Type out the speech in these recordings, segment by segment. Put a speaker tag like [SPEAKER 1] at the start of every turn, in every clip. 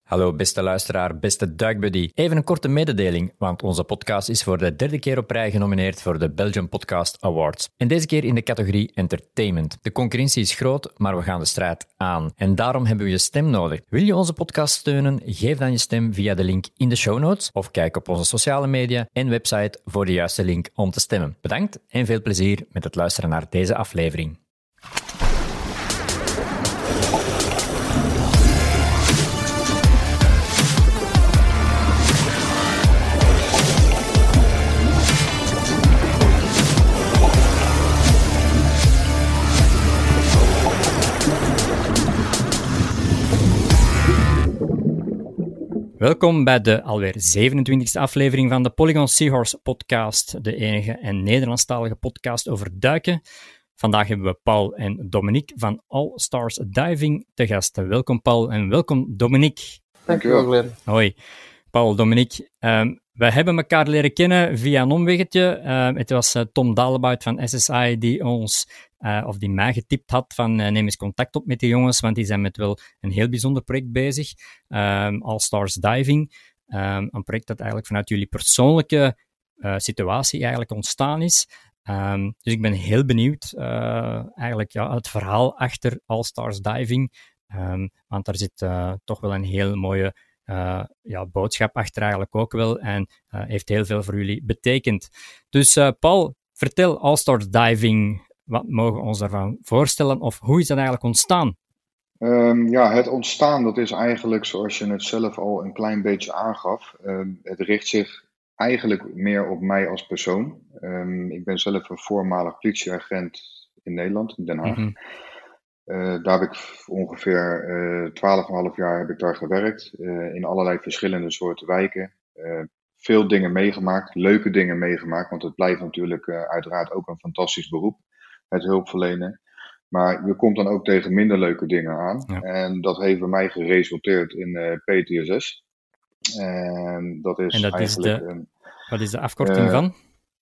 [SPEAKER 1] Hallo beste luisteraar, beste duikbuddy. Even een korte mededeling, want onze podcast is voor de derde keer op rij genomineerd voor de Belgian Podcast Awards. En deze keer in de categorie Entertainment. De concurrentie is groot, maar we gaan de strijd aan. En daarom hebben we je stem nodig. Wil je onze podcast steunen? Geef dan je stem via de link in de show notes of kijk op onze sociale media en website voor de juiste link om te stemmen. Bedankt en veel plezier met het luisteren naar deze aflevering. Welkom bij de alweer 27e aflevering van de Polygon Seahorse podcast, de enige en Nederlandstalige podcast over duiken. Vandaag hebben we Paul en Dominique van All Stars Diving te gast. Welkom Paul en welkom Dominique.
[SPEAKER 2] Dankjewel Glenn.
[SPEAKER 1] Hoi, Paul, Dominique. Wij hebben elkaar leren kennen via een omweggetje. Het was Tom Dalebout van SSI die die mij getipt had van neem eens contact op met die jongens, want die zijn met wel een heel bijzonder project bezig. All Stars Diving. Een project dat eigenlijk vanuit jullie persoonlijke situatie eigenlijk ontstaan is. Dus ik ben heel benieuwd het verhaal achter All Stars Diving. Want daar zit toch wel een heel mooie boodschap achter eigenlijk ook wel en heeft heel veel voor jullie betekend. Dus Paul, vertel All Stars Diving, wat mogen we ons daarvan voorstellen of hoe is dat eigenlijk ontstaan?
[SPEAKER 2] Het ontstaan, dat is eigenlijk zoals je het zelf al een klein beetje aangaf. Het richt zich eigenlijk meer op mij als persoon. Ik ben zelf een voormalig politieagent in Nederland, in Den Haag.
[SPEAKER 1] Mm-hmm.
[SPEAKER 2] Daar heb ik ongeveer 12,5 jaar heb ik daar gewerkt. In allerlei verschillende soorten wijken. Veel dingen meegemaakt, leuke dingen meegemaakt. Want het blijft natuurlijk uiteraard ook een fantastisch beroep. Het hulpverlenen. Maar je komt dan ook tegen minder leuke dingen aan.
[SPEAKER 1] Ja.
[SPEAKER 2] En dat heeft bij mij geresulteerd in PTSS. En dat is eigenlijk...
[SPEAKER 1] Wat is de afkorting van?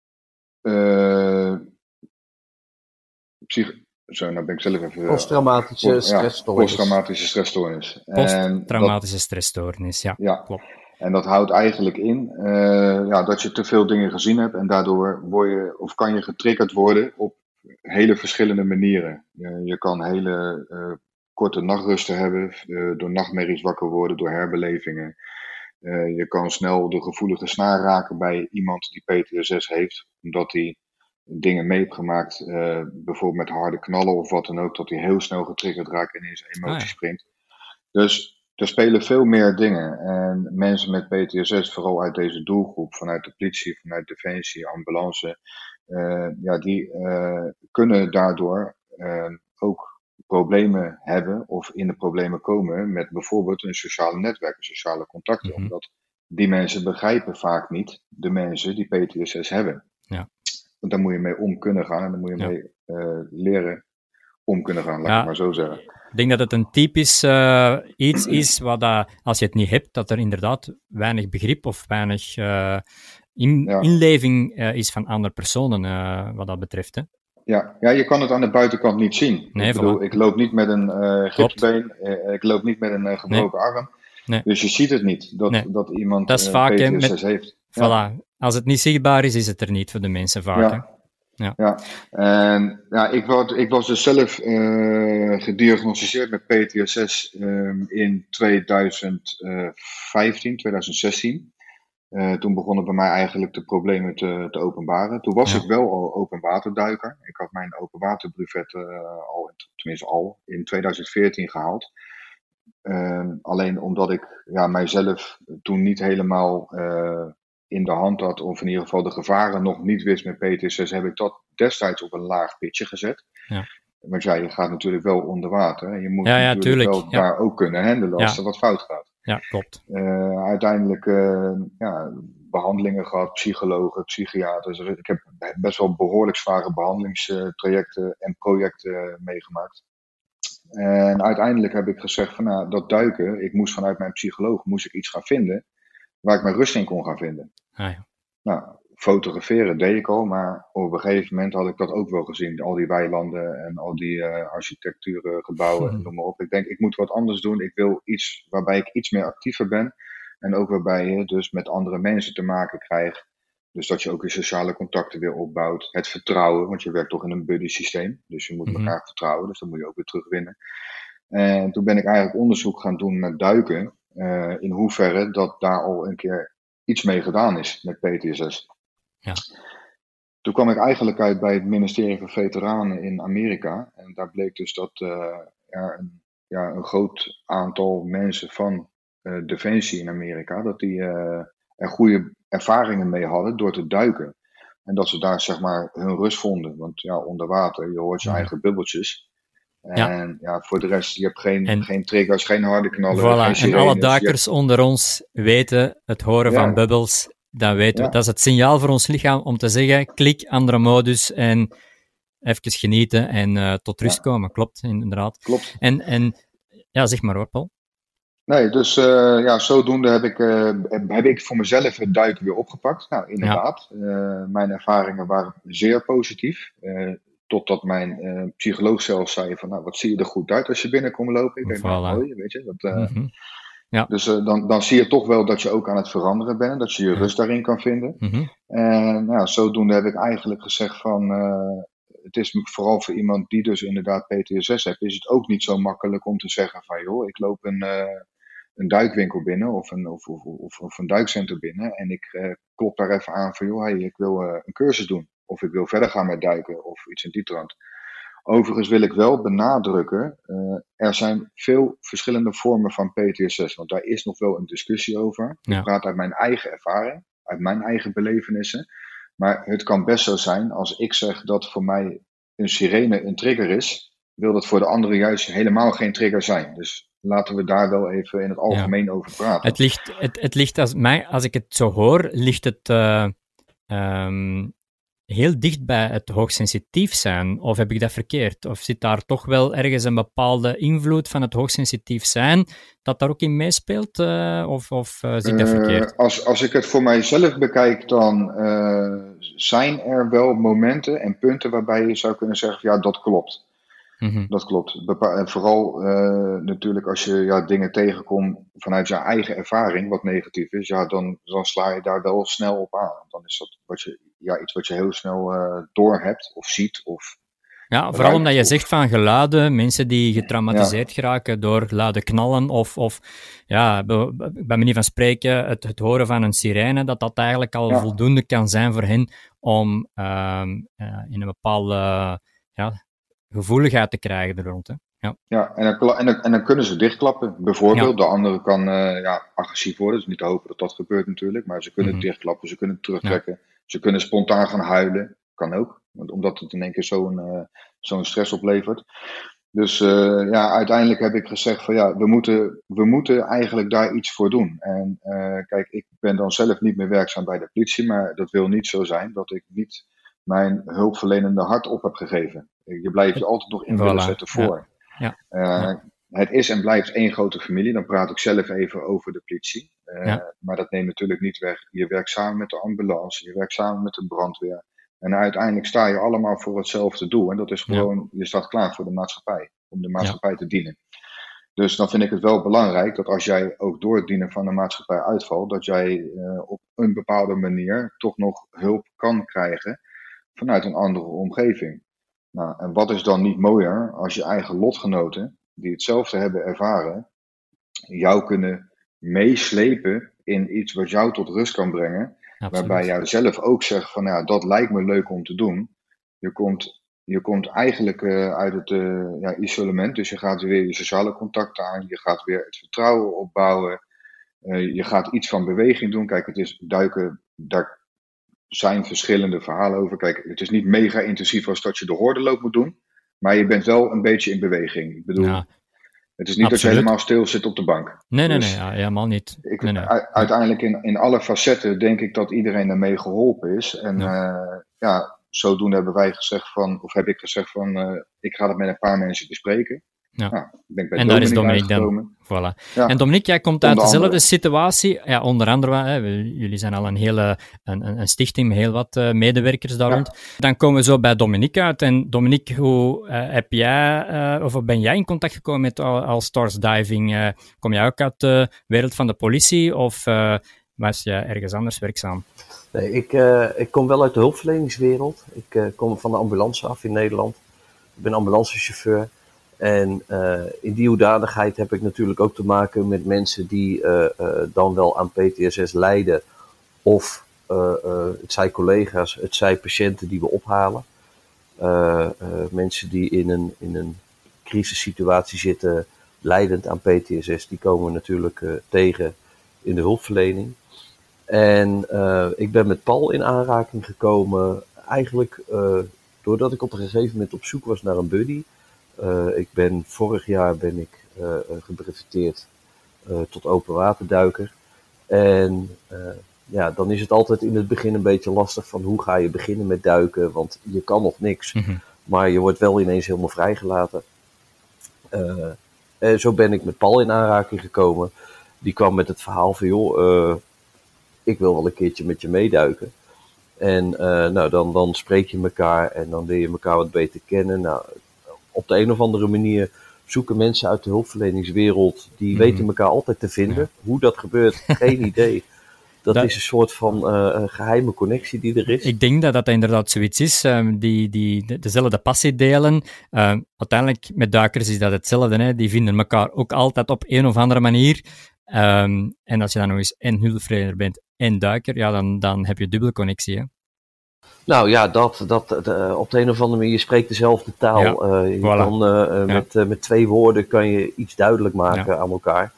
[SPEAKER 2] Nou ben ik zelf even...
[SPEAKER 3] Posttraumatische stressstoornis.
[SPEAKER 2] Posttraumatische stressstoornis.
[SPEAKER 1] Posttraumatische stressstoornis, ja, klopt.
[SPEAKER 2] En dat houdt eigenlijk in dat je te veel dingen gezien hebt en daardoor kan je getriggerd worden op hele verschillende manieren. Je kan hele korte nachtrusten hebben, door nachtmerries wakker worden, door herbelevingen. Je kan snel de gevoelige snaar raken bij iemand die PTSS heeft, omdat hij dingen mee heeft gemaakt, bijvoorbeeld met harde knallen of wat dan ook, dat hij heel snel getriggerd raakt en in zijn emotie springt. Dus er spelen veel meer dingen. En mensen met PTSS, vooral uit deze doelgroep, vanuit de politie, vanuit Defensie, ambulance, die kunnen daardoor ook problemen hebben of in de problemen komen met bijvoorbeeld een sociale netwerk, sociale contacten.
[SPEAKER 1] Mm-hmm.
[SPEAKER 2] Omdat die mensen begrijpen vaak niet de mensen die PTSS hebben.
[SPEAKER 1] Ja.
[SPEAKER 2] Want daar moet je mee om kunnen gaan en daar moet je mee leren om kunnen gaan, laat ik maar zo zeggen.
[SPEAKER 1] Ik denk dat het een typisch iets is wat als je het niet hebt, dat er inderdaad weinig begrip of weinig inleving is van andere personen wat dat betreft. Hè?
[SPEAKER 2] Ja, je kan het aan de buitenkant niet zien.
[SPEAKER 1] Nee,
[SPEAKER 2] ik loop niet met een gipsbeen, ik loop niet met een gebroken arm. Nee. Dus je ziet het niet dat iemand
[SPEAKER 1] dat is vaak,
[SPEAKER 2] PTSS heeft.
[SPEAKER 1] Voilà. Als het niet zichtbaar is, is het er niet voor de mensen vaak.
[SPEAKER 2] Ja. En ik was dus zelf gediagnosticeerd met PTSS in 2016. Toen begonnen bij mij eigenlijk de problemen te openbaren. Toen was ik wel al openwaterduiker. Ik had mijn openwaterbrevet al in 2014 gehaald. Alleen omdat ik mijzelf toen niet helemaal in de hand had, of in ieder geval de gevaren nog niet wist met PTSS, heb ik dat destijds op een laag pitje gezet. Ja. Want je gaat natuurlijk wel onder water. En je moet natuurlijk wel daar ook kunnen handelen als er wat fout gaat.
[SPEAKER 1] Ja, klopt.
[SPEAKER 2] Uiteindelijk behandelingen gehad, psychologen, psychiaters. Ik heb best wel behoorlijk zware behandelingstrajecten en projecten meegemaakt. En uiteindelijk heb ik gezegd van dat duiken, ik moest vanuit mijn psycholoog iets gaan vinden waar ik mijn rust in kon gaan vinden.
[SPEAKER 1] Ah, ja.
[SPEAKER 2] Nou, fotograferen deed ik al, maar op een gegeven moment had ik dat ook wel gezien. Al die weilanden en al die architectuurgebouwen en noem maar op. Ik denk, ik moet wat anders doen. Ik wil iets waarbij ik iets meer actiever ben. En ook waarbij je dus met andere mensen te maken krijgt. Dus dat je ook je sociale contacten weer opbouwt. Het vertrouwen, want je werkt toch in een buddy systeem. Dus je moet elkaar vertrouwen, dus dat moet je ook weer terugwinnen. En toen ben ik eigenlijk onderzoek gaan doen naar duiken. In hoeverre dat daar al een keer iets mee gedaan is met PTSS.
[SPEAKER 1] Ja.
[SPEAKER 2] Toen kwam ik eigenlijk uit bij het ministerie van Veteranen in Amerika. En daar bleek dus dat er een groot aantal mensen van Defensie in Amerika, dat die er goede ervaringen mee hadden door te duiken. En dat ze daar zeg maar hun rust vonden. Want ja, onder water, je hoort je eigen bubbeltjes. En voor de rest, je hebt geen triggers, geen harde knallen.
[SPEAKER 1] Voilà,
[SPEAKER 2] geen sirenes,
[SPEAKER 1] en alle duikers onder ons weten het horen van bubbels. Dan weten we, dat is het signaal voor ons lichaam om te zeggen, klik, andere modus en even genieten en tot rust komen. Klopt, inderdaad.
[SPEAKER 2] Klopt.
[SPEAKER 1] En ja, zeg maar hoor, Paul.
[SPEAKER 2] Nee, dus zodoende heb ik voor mezelf het duiken weer opgepakt. Nou, inderdaad. Mijn ervaringen waren zeer positief. Totdat mijn psycholoog zelf zei van, nou, wat zie je er goed uit als je binnenkomt lopen. Ik denk, mooi, weet je. Dat,
[SPEAKER 1] Ja.
[SPEAKER 2] Dus dan zie je toch wel dat je ook aan het veranderen bent. Dat je je rust daarin kan vinden. En zodoende heb ik eigenlijk gezegd van, het is vooral voor iemand die dus inderdaad PTSS heeft, is het ook niet zo makkelijk om te zeggen van, joh, ik loop een duikwinkel binnen of een duikcentrum binnen en ik klop daar even aan van, joh, hey, ik wil een cursus doen. Of ik wil verder gaan met duiken of iets in die trant. Overigens wil ik wel benadrukken, er zijn veel verschillende vormen van PTSS, want daar is nog wel een discussie over. Ik praat uit mijn eigen ervaring, uit mijn eigen belevenissen. Maar het kan best zo zijn, als ik zeg dat voor mij een sirene een trigger is, wil dat voor de anderen juist helemaal geen trigger zijn. Dus laten we daar wel even in het algemeen over praten.
[SPEAKER 1] Het ligt als ik het zo hoor, ligt het heel dicht bij het hoogsensitief zijn. Of heb ik dat verkeerd? Of zit daar toch wel ergens een bepaalde invloed van het hoogsensitief zijn dat daar ook in meespeelt? Of zie ik dat verkeerd?
[SPEAKER 2] Als ik het voor mijzelf bekijk, dan zijn er wel momenten en punten waarbij je zou kunnen zeggen, ja, dat klopt. Dat klopt. En vooral natuurlijk als je dingen tegenkomt vanuit je eigen ervaring, wat negatief is, dan sla je daar wel snel op aan. Dan is dat iets wat je heel snel door hebt of ziet.
[SPEAKER 1] Ja, vooral omdat je zegt van geluiden, mensen die getraumatiseerd geraken door luide knallen of bij manier van spreken, het horen van een sirene, dat eigenlijk al voldoende kan zijn voor hen om in een bepaalde gevoeligheid te krijgen er rond. Hè?
[SPEAKER 2] Ja, en dan kunnen ze dichtklappen. Bijvoorbeeld, de andere kan agressief worden. Dus niet te hopen dat dat gebeurt natuurlijk. Maar ze kunnen dichtklappen, ze kunnen terugtrekken. Ze kunnen spontaan gaan huilen. Kan ook. Omdat het in één keer zo'n stress oplevert. Dus uiteindelijk heb ik gezegd van we moeten eigenlijk daar iets voor doen. En kijk, ik ben dan zelf niet meer werkzaam bij de politie. Maar dat wil niet zo zijn dat ik niet mijn hulpverlenende hart op heb gegeven. Je blijft je altijd nog in willen zetten voor. Het is en blijft één grote familie. Dan praat ik zelf even over de politie. Maar dat neemt natuurlijk niet weg. Je werkt samen met de ambulance. Je werkt samen met de brandweer. En uiteindelijk sta je allemaal voor hetzelfde doel. En dat is gewoon, je staat klaar voor de maatschappij. Om de maatschappij te dienen. Dus dan vind ik het wel belangrijk dat als jij ook door het dienen van de maatschappij uitvalt, dat jij op een bepaalde manier toch nog hulp kan krijgen vanuit een andere omgeving. Nou, en wat is dan niet mooier als je eigen lotgenoten, die hetzelfde hebben ervaren, jou kunnen meeslepen in iets wat jou tot rust kan brengen. Absoluut. Waarbij jij zelf ook zegt van dat lijkt me leuk om te doen. Je komt eigenlijk uit het isolement, dus je gaat weer je sociale contacten aan, je gaat weer het vertrouwen opbouwen, je gaat iets van beweging doen. Kijk, het is duiken, daar zijn verschillende verhalen over. Kijk, het is niet mega intensief als dat je de hordenloop moet doen, maar je bent wel een beetje in beweging. Ik bedoel, het is niet dat je helemaal stil zit op de bank.
[SPEAKER 1] Nee, helemaal niet.
[SPEAKER 2] Uiteindelijk in alle facetten denk ik dat iedereen ermee geholpen is. En zodoende hebben wij gezegd van, of heb ik gezegd van, ik ga het met een paar mensen bespreken.
[SPEAKER 1] Ja.
[SPEAKER 2] Nou, ik denk bij
[SPEAKER 1] En daar is
[SPEAKER 2] Dominique
[SPEAKER 1] Dominique dan.
[SPEAKER 2] uitgekomen.
[SPEAKER 1] Voilà.
[SPEAKER 2] Ja,
[SPEAKER 1] En Dominique, jij komt uit
[SPEAKER 2] onder
[SPEAKER 1] dezelfde
[SPEAKER 2] andere.
[SPEAKER 1] situatie. Ja, onder andere, hè, jullie zijn al een stichting met heel wat medewerkers daar rond. Dan komen we zo bij Dominique uit. En Dominique, hoe heb jij, of ben jij in contact gekomen met All Stars Diving? Kom jij ook uit de wereld van de politie of was jij ergens anders werkzaam?
[SPEAKER 3] Nee, ik kom wel uit de hulpverleningswereld. Ik kom van de ambulance af in Nederland. Ik ben ambulancechauffeur. En in die hoedanigheid heb ik natuurlijk ook te maken met mensen die dan wel aan PTSS lijden. Of het zij collega's, het zij patiënten die we ophalen. Mensen die in een crisissituatie zitten, leidend aan PTSS, die komen we natuurlijk tegen in de hulpverlening. En ik ben met Paul in aanraking gekomen, eigenlijk doordat ik op een gegeven moment op zoek was naar een buddy. Vorig jaar ben ik gebreveteerd tot open waterduiker. En ja, dan is het altijd in het begin een beetje lastig van hoe ga je beginnen met duiken, want je kan nog niks.
[SPEAKER 1] Mm-hmm.
[SPEAKER 3] Maar je wordt wel ineens helemaal vrijgelaten. En zo ben ik met Paul in aanraking gekomen. Die kwam met het verhaal van, joh, ik wil wel een keertje met je meeduiken. En nou, dan spreek je elkaar en dan leer je elkaar wat beter kennen. Nou, op de een of andere manier zoeken mensen uit de hulpverleningswereld, die weten elkaar altijd te vinden. Ja. Hoe dat gebeurt, geen idee. Dat is een soort van geheime connectie die er is.
[SPEAKER 1] Ik denk dat inderdaad zoiets is, die dezelfde passie delen. Uiteindelijk met duikers is dat hetzelfde, hè? Die vinden elkaar ook altijd op een of andere manier. En als je dan nog eens en hulpverlener bent en duiker, ja, dan heb je dubbele connectie, hè?
[SPEAKER 3] Nou ja, op de een of andere manier, je spreekt dezelfde taal. Ja, je kan met 2 woorden kan je iets duidelijk maken aan elkaar.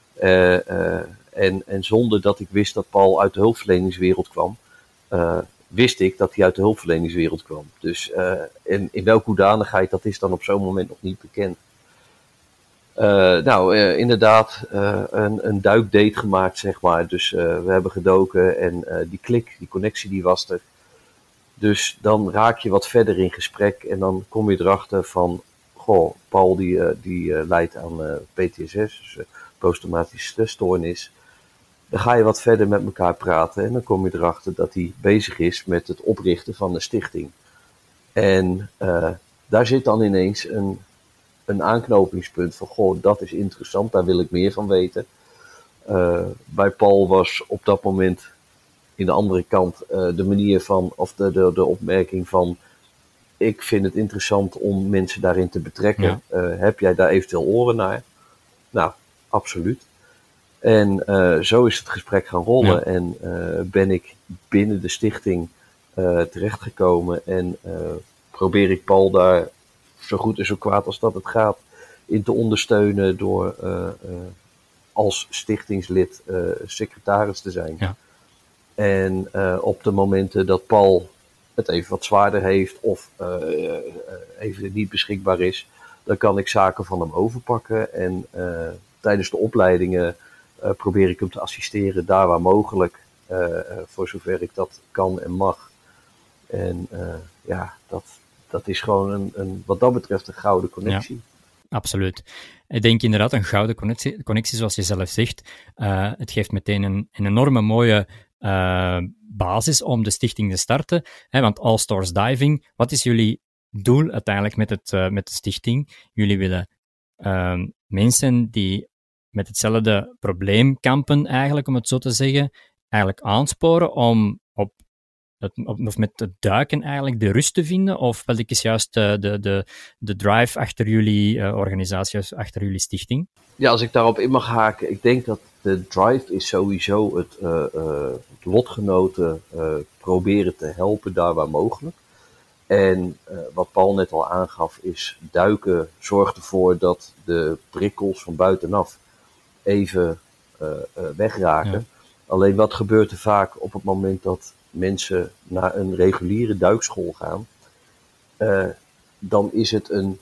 [SPEAKER 3] En zonder dat ik wist dat Paul uit de hulpverleningswereld kwam, wist ik dat hij uit de hulpverleningswereld kwam. Dus in welke hoedanigheid, dat is dan op zo'n moment nog niet bekend. Inderdaad, een duikdate gemaakt, zeg maar. Dus we hebben gedoken en die connectie, die was er. Dus dan raak je wat verder in gesprek en dan kom je erachter van, goh, Paul die lijdt aan PTSS, dus posttraumatische stressstoornis. Dan ga je wat verder met elkaar praten en dan kom je erachter dat hij bezig is met het oprichten van een stichting. En daar zit dan ineens een aanknopingspunt van, goh, dat is interessant, daar wil ik meer van weten. Bij Paul was op dat moment in de andere kant de manier van, of de opmerking van, ik vind het interessant om mensen daarin te betrekken. Ja. Heb jij daar eventueel oren naar? Nou, absoluut. En zo is het gesprek gaan rollen. Ja. En ben ik binnen de stichting terechtgekomen en probeer ik Paul daar zo goed en zo kwaad als dat het gaat in te ondersteunen door als stichtingslid secretaris te zijn. Ja. En op de momenten dat Paul het even wat zwaarder heeft of even niet beschikbaar is, dan kan ik zaken van hem overpakken. En tijdens de opleidingen probeer ik hem te assisteren daar waar mogelijk, voor zover ik dat kan en mag. En dat is gewoon wat dat betreft een gouden connectie.
[SPEAKER 1] Ja, absoluut. Ik denk inderdaad een gouden connectie zoals je zelf zegt. Het geeft meteen een enorme mooie basis om de stichting te starten. Hè, want All Stars Diving, wat is jullie doel uiteindelijk met de stichting? Jullie willen mensen die met hetzelfde probleem kampen, eigenlijk, om het zo te zeggen, eigenlijk aansporen om of met het duiken eigenlijk de rust te vinden? Of wat is juist de drive achter jullie organisatie, achter jullie stichting?
[SPEAKER 3] Ja, als ik daarop in mag haken, ik denk dat de drive is sowieso het lotgenoten proberen te helpen daar waar mogelijk. En wat Paul net al aangaf is, duiken zorgt ervoor dat de prikkels van buitenaf even wegraken. Ja. Alleen wat gebeurt er vaak op het moment dat mensen naar een reguliere duikschool gaan, dan is het een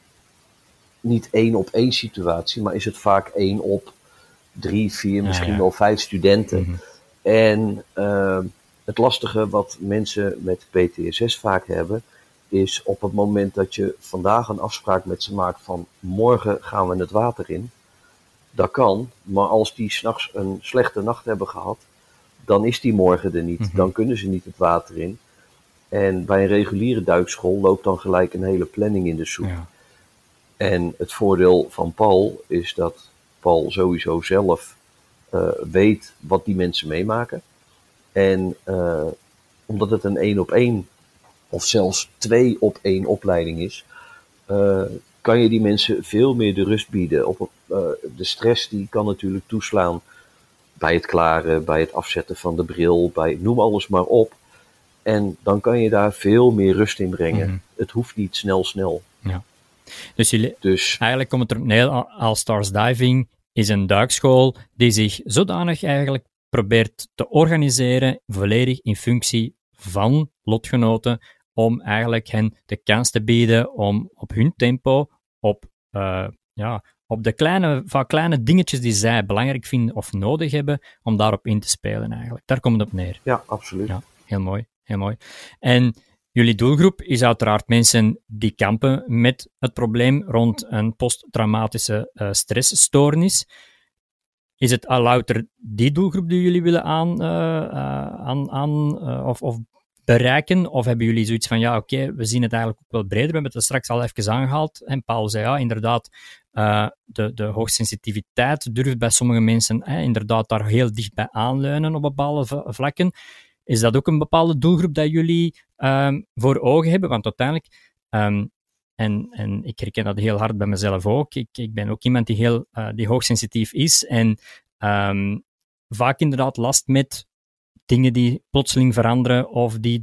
[SPEAKER 3] niet 1-op-1 situatie, maar is het vaak 1 op 3, 4, misschien wel 5 studenten. Mm-hmm. En het lastige wat mensen met PTSS vaak hebben, is op het moment dat je vandaag een afspraak met ze maakt van morgen gaan we het water in. Dat kan, maar als die 's nachts een slechte nacht hebben gehad, dan is die morgen er niet.
[SPEAKER 1] Mhm.
[SPEAKER 3] Dan kunnen ze niet het water in. En bij een reguliere duikschool loopt dan gelijk een hele planning in de soep.
[SPEAKER 1] Ja.
[SPEAKER 3] En het voordeel van Paul is dat Paul sowieso zelf weet wat die mensen meemaken. En omdat het een 1-op-1 of zelfs 2-op-1 opleiding is, kan je die mensen veel meer de rust bieden. De stress die kan natuurlijk toeslaan bij het klaren, bij het afzetten van de bril, bij noem alles maar op. En dan kan je daar veel meer rust in brengen.
[SPEAKER 1] Mhm.
[SPEAKER 3] Het hoeft niet snel.
[SPEAKER 1] Dus jullie,
[SPEAKER 3] Dus
[SPEAKER 1] eigenlijk komt het erop neer, All Stars Diving is een duikschool die zich zodanig eigenlijk probeert te organiseren, volledig in functie van lotgenoten, om eigenlijk hen de kans te bieden om op hun tempo, op de kleine dingetjes die zij belangrijk vinden of nodig hebben, om daarop in te spelen eigenlijk. Daar komt het op neer.
[SPEAKER 3] ja, absoluut.
[SPEAKER 1] Ja, heel mooi, heel mooi. En jullie doelgroep is uiteraard mensen die kampen met het probleem rond een posttraumatische stressstoornis. Is het al louter die doelgroep die jullie willen of bereiken? Of hebben jullie zoiets van, ja, oké, we zien het eigenlijk ook wel breder. We hebben het straks al even aangehaald. En Paul zei, ja, inderdaad, de hoogsensitiviteit durft bij sommige mensen inderdaad daar heel dicht bij aanleunen op bepaalde vlakken. Is dat ook een bepaalde doelgroep dat jullie voor ogen hebben? Want uiteindelijk, en ik herken dat heel hard bij mezelf ook, ik ben ook iemand die hoogsensitief is en vaak inderdaad last met dingen die plotseling veranderen of die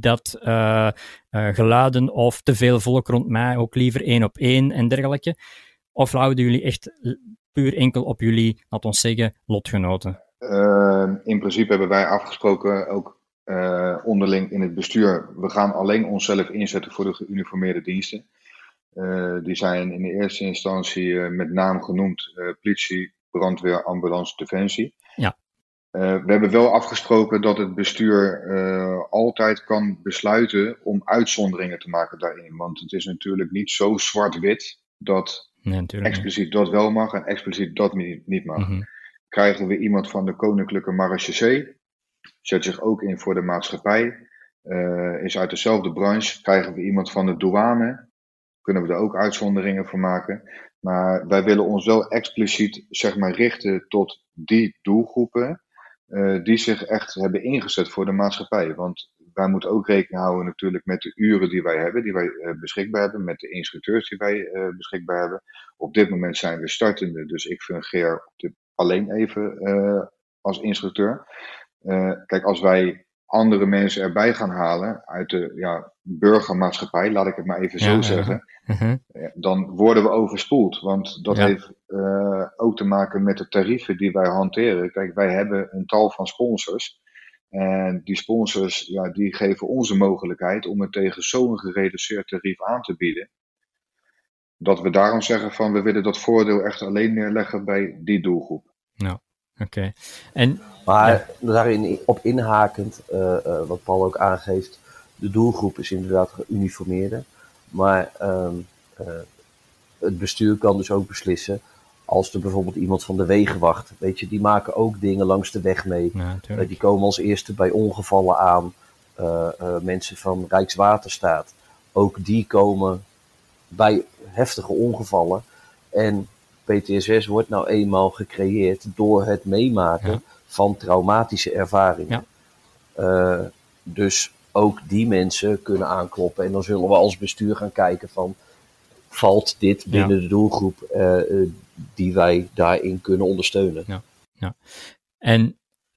[SPEAKER 1] geluiden of te veel volk rond mij, ook liever 1-op-1 en dergelijke. Of houden jullie echt puur enkel op jullie, laat ons zeggen, lotgenoten?
[SPEAKER 2] In principe hebben wij afgesproken, ook onderling in het bestuur, we gaan alleen onszelf inzetten voor de geuniformeerde diensten. Die zijn in de eerste instantie met naam genoemd politie, brandweer, ambulance, defensie.
[SPEAKER 1] Ja.
[SPEAKER 2] We hebben wel afgesproken dat het bestuur altijd kan besluiten om uitzonderingen te maken daarin. Want het is natuurlijk niet zo zwart-wit dat expliciet dat wel mag en expliciet dat niet mag.
[SPEAKER 1] Mm-hmm.
[SPEAKER 2] Krijgen we iemand van de Koninklijke Marechaussee, zet zich ook in voor de maatschappij, is uit dezelfde branche. Krijgen we iemand van de douane, kunnen we er ook uitzonderingen voor maken. Maar wij willen ons wel expliciet richten tot die doelgroepen die zich echt hebben ingezet voor de maatschappij. Want wij moeten ook rekening houden natuurlijk met de uren die wij hebben, die wij beschikbaar hebben, met de instructeurs die wij beschikbaar hebben. Op dit moment zijn we startende, dus ik fungeer alleen even als instructeur. Kijk, als wij andere mensen erbij gaan halen uit de burgermaatschappij, laat ik het maar even zo zeggen, dan worden we overspoeld. Want dat heeft ook te maken met de tarieven die wij hanteren. Kijk, wij hebben een tal van sponsors. En die sponsors, die geven ons de mogelijkheid om het tegen zo'n gereduceerd tarief aan te bieden. Dat we daarom zeggen van, we willen dat voordeel echt alleen neerleggen bij die doelgroep.
[SPEAKER 1] Nou, oké.
[SPEAKER 3] Maar daarin op inhakend, wat Paul ook aangeeft, de doelgroep is inderdaad geuniformeerde. Maar het bestuur kan dus ook beslissen, als er bijvoorbeeld iemand van de wegenwacht, weet je, die maken ook dingen langs de weg mee.
[SPEAKER 1] Ja,
[SPEAKER 3] die komen als eerste bij ongevallen aan. Mensen van Rijkswaterstaat, ook die komen bij heftige ongevallen. En PTSS wordt nou eenmaal gecreëerd door het meemaken van traumatische ervaringen. Ja. Dus ook die mensen kunnen aankloppen. En dan zullen we als bestuur gaan kijken van, valt dit binnen de doelgroep die wij daarin kunnen ondersteunen.
[SPEAKER 1] Ja. En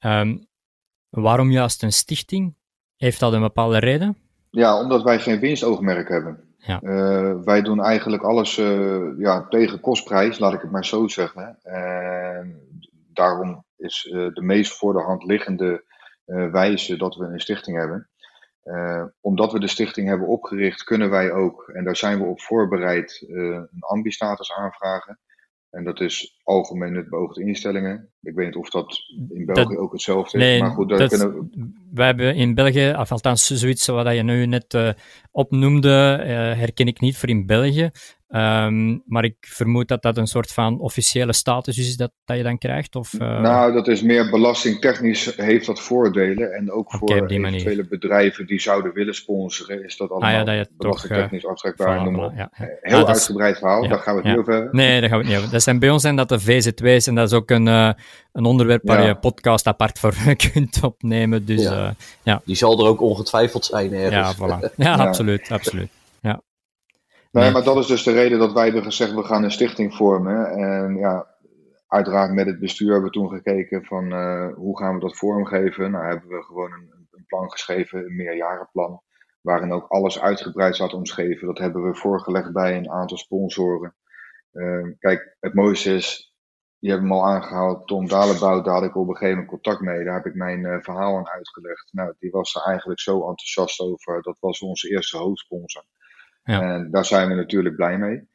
[SPEAKER 1] waarom juist een stichting? Heeft dat een bepaalde reden?
[SPEAKER 2] Ja, omdat wij geen winstoogmerk hebben.
[SPEAKER 1] Ja.
[SPEAKER 2] Wij doen eigenlijk alles tegen kostprijs, laat ik het maar zo zeggen. En daarom is de meest voor de hand liggende wijze dat we een stichting hebben. Omdat we de stichting hebben opgericht, kunnen wij ook, en daar zijn we op voorbereid, een ambi-status aanvragen. En dat is algemeen nut beoogde instellingen. Ik weet niet of dat in België ook hetzelfde is.
[SPEAKER 1] Nee,
[SPEAKER 2] maar goed,
[SPEAKER 1] wij hebben in België, of althans zoiets wat je nu net opnoemde, herken ik niet voor in België. Maar ik vermoed dat dat een soort van officiële status is dat je dan krijgt? Of,
[SPEAKER 2] Nou, dat is meer belastingtechnisch heeft dat voordelen. En ook voor eventuele bedrijven die zouden willen sponsoren, is dat allemaal belastingtechnisch aftrekbaar. Heel uitgebreid verhaal, daar gaan we het niet over hebben.
[SPEAKER 1] Nee, daar gaan we het niet over. Bij ons zijn dat de VZW's en dat is ook een onderwerp waar je podcast apart voor kunt opnemen. Dus, ja.
[SPEAKER 3] Die zal er ook ongetwijfeld zijn ergens.
[SPEAKER 1] Ja, voilà. Ja, absoluut. Ja.
[SPEAKER 2] Nee, maar dat is dus de reden dat wij hebben gezegd, we gaan een stichting vormen. En ja, uiteraard met het bestuur hebben we toen gekeken van hoe gaan we dat vormgeven. Nou, hebben we gewoon een plan geschreven, een meerjarenplan, waarin ook alles uitgebreid staat omschreven. Dat hebben we voorgelegd bij een aantal sponsoren. Kijk, het mooiste is, je hebt hem al aangehaald, Tom Dalebout, daar had ik op een gegeven moment contact mee. Daar heb ik mijn verhaal aan uitgelegd. Nou, die was er eigenlijk zo enthousiast over. Dat was onze eerste hoofdsponsor. Ja. En daar zijn we natuurlijk blij mee.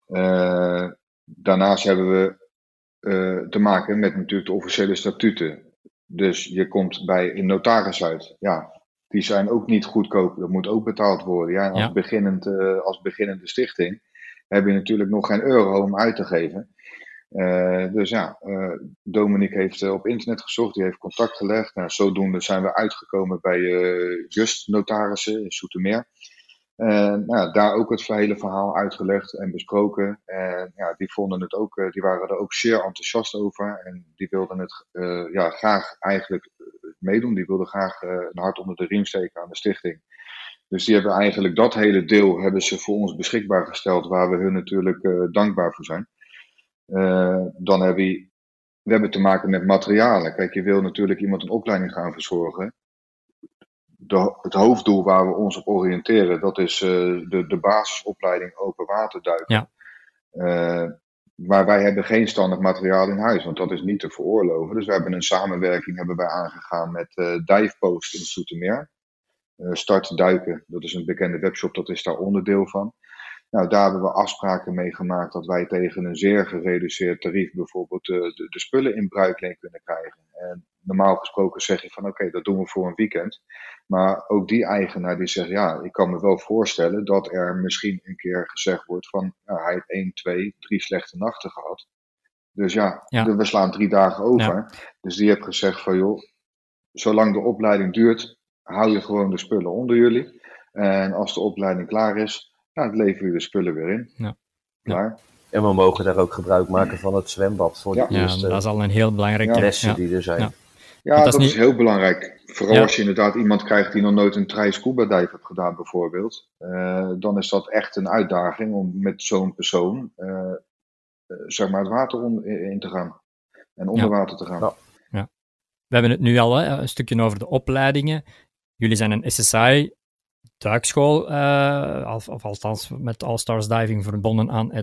[SPEAKER 2] Daarnaast hebben we te maken met natuurlijk de officiële statuten. Dus je komt bij een notaris uit. Ja, die zijn ook niet goedkoop. Dat moet ook betaald worden. Ja, als beginnende stichting heb je natuurlijk nog geen euro om uit te geven. Dus ja, Dominique heeft op internet gezocht. Die heeft contact gelegd. Nou, zodoende zijn we uitgekomen bij Just Notarissen in Zoetermeer. Nou, daar ook het hele verhaal uitgelegd en besproken. En ja, die vonden het ook, die waren er ook zeer enthousiast over. En die wilden het graag eigenlijk meedoen. Die wilden graag een hart onder de riem steken aan de stichting. Dus die hebben eigenlijk dat hele deel hebben ze voor ons beschikbaar gesteld, waar we hun natuurlijk dankbaar voor zijn. Dan hebben we te maken met materialen. Kijk, je wil natuurlijk iemand een opleiding gaan verzorgen. Het hoofddoel waar we ons op oriënteren, dat is de basisopleiding open water duiken. Ja. Maar wij hebben geen standaard materiaal in huis, want dat is niet te veroorloven. Dus we hebben een samenwerking aangegaan met Divepost in Zoetermeer. Start Duiken, dat is een bekende webshop, dat is daar onderdeel van. Nou, daar hebben we afspraken mee gemaakt dat wij tegen een zeer gereduceerd tarief bijvoorbeeld de spullen in bruikleen kunnen krijgen. En normaal gesproken zeg je van oké, dat doen we voor een weekend. Maar ook die eigenaar die zegt ja, ik kan me wel voorstellen dat er misschien een keer gezegd wordt van hij heeft 1, 2, 3 slechte nachten gehad. Dus we slaan 3 dagen over. Ja. Dus die heeft gezegd van joh, zolang de opleiding duurt, hou je gewoon de spullen onder jullie. En als de opleiding klaar is, leveren we de spullen weer in. Ja. Klaar.
[SPEAKER 3] En we mogen daar ook gebruik maken van het zwembad. Voor de
[SPEAKER 1] eerste dat is al een heel belangrijk
[SPEAKER 3] lessen die er zijn.
[SPEAKER 2] Ja, dat is heel belangrijk. Vooral als je inderdaad iemand krijgt die nog nooit een tri-scuba dive heeft gedaan bijvoorbeeld. Dan is dat echt een uitdaging om met zo'n persoon het water in te gaan. En onder water te gaan.
[SPEAKER 1] Ja. We hebben het nu al een stukje over de opleidingen. Jullie zijn een SSI duikschool, of althans met All Stars Diving verbonden aan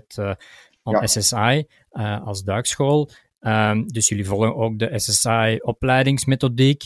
[SPEAKER 1] SSI als duikschool. Dus jullie volgen ook de SSI-opleidingsmethodiek.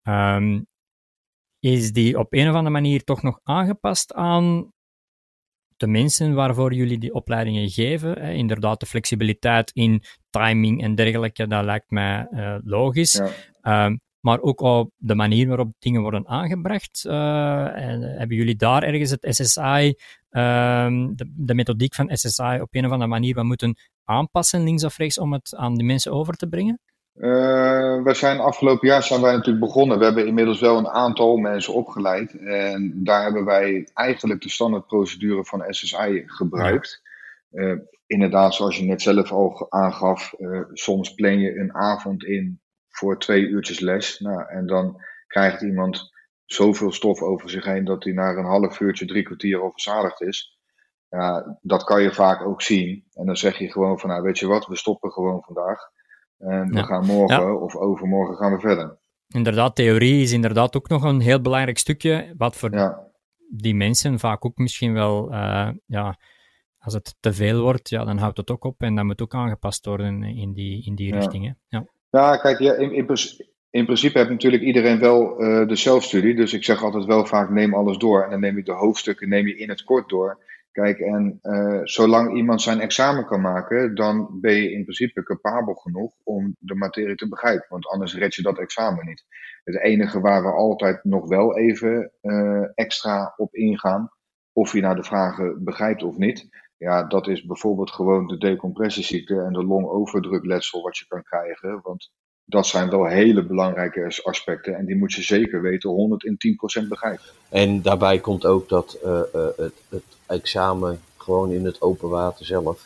[SPEAKER 1] Is die op een of andere manier toch nog aangepast aan de mensen waarvoor jullie die opleidingen geven? Inderdaad, de flexibiliteit in timing en dergelijke, dat lijkt mij logisch. Ja. Maar ook op de manier waarop dingen worden aangebracht. En hebben jullie daar ergens het SSI, de methodiek van SSI op een of andere manier wat moeten aanpassen, links of rechts, om het aan die mensen over te brengen?
[SPEAKER 2] Afgelopen jaar zijn wij natuurlijk begonnen. We hebben inmiddels wel een aantal mensen opgeleid. En daar hebben wij eigenlijk de standaardprocedure van SSI gebruikt. Ja. Inderdaad, zoals je net zelf al aangaf, soms plan je een avond in voor 2 uurtjes les. Nou, en dan krijgt iemand zoveel stof over zich heen dat hij na een half uurtje, 3 kwartier overzadigd is. Ja, dat kan je vaak ook zien. En dan zeg je gewoon van, weet je wat, we stoppen gewoon vandaag. En we gaan morgen of overmorgen gaan we verder.
[SPEAKER 1] Inderdaad, theorie is inderdaad ook nog een heel belangrijk stukje, wat voor die mensen vaak ook misschien wel, als het te veel wordt, dan houdt het ook op en dat moet ook aangepast worden in die richting. Hè? Ja.
[SPEAKER 2] Ja, kijk, in principe heeft natuurlijk iedereen wel de zelfstudie. Dus ik zeg altijd wel vaak, neem alles door. En dan neem je de hoofdstukken in het kort door. Kijk, en zolang iemand zijn examen kan maken, dan ben je in principe capabel genoeg om de materie te begrijpen. Want anders red je dat examen niet. Het enige waar we altijd nog wel even extra op ingaan, of je nou de vragen begrijpt of niet, ja, dat is bijvoorbeeld gewoon de decompressieziekte en de longoverdrukletsel wat je kan krijgen. Want dat zijn wel hele belangrijke aspecten en die moet je zeker weten 110% begrijpen.
[SPEAKER 3] En daarbij komt ook dat het examen gewoon in het open water zelf,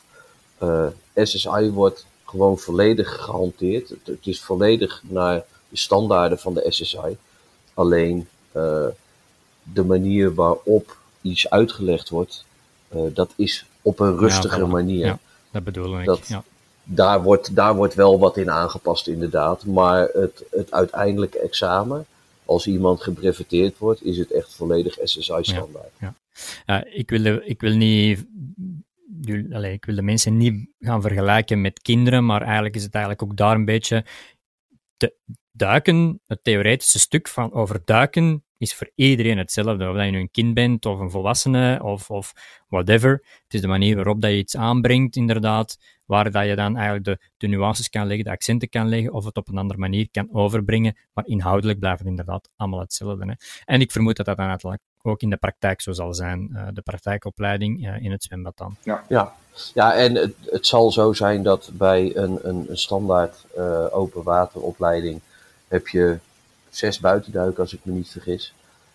[SPEAKER 3] SSI wordt gewoon volledig gehanteerd. Het is volledig naar de standaarden van de SSI. Alleen de manier waarop iets uitgelegd wordt, dat is op een rustige manier.
[SPEAKER 1] Ja, dat bedoel ik.
[SPEAKER 3] Dat, daar wordt wel wat in aangepast inderdaad, maar het uiteindelijke examen, als iemand gebreveteerd wordt, is het echt volledig SSI-standaard.
[SPEAKER 1] Ik wil niet... ik wil de mensen niet gaan vergelijken met kinderen, maar eigenlijk is het eigenlijk ook daar een beetje... Duiken, het theoretische stuk van over duiken, is voor iedereen hetzelfde. Of dat je nu een kind bent, of een volwassene, of whatever. Het is de manier waarop dat je iets aanbrengt, inderdaad, waar dat je dan eigenlijk de nuances kan leggen, de accenten kan leggen, of het op een andere manier kan overbrengen, maar inhoudelijk blijft het inderdaad allemaal hetzelfde. Hè. En ik vermoed dat dat dan uiteindelijk ook in de praktijk zo zal zijn, de praktijkopleiding in het zwembad dan.
[SPEAKER 3] Ja, en het zal zo zijn dat bij een standaard open wateropleiding heb je 6 buitenduiken, als ik me niet vergis.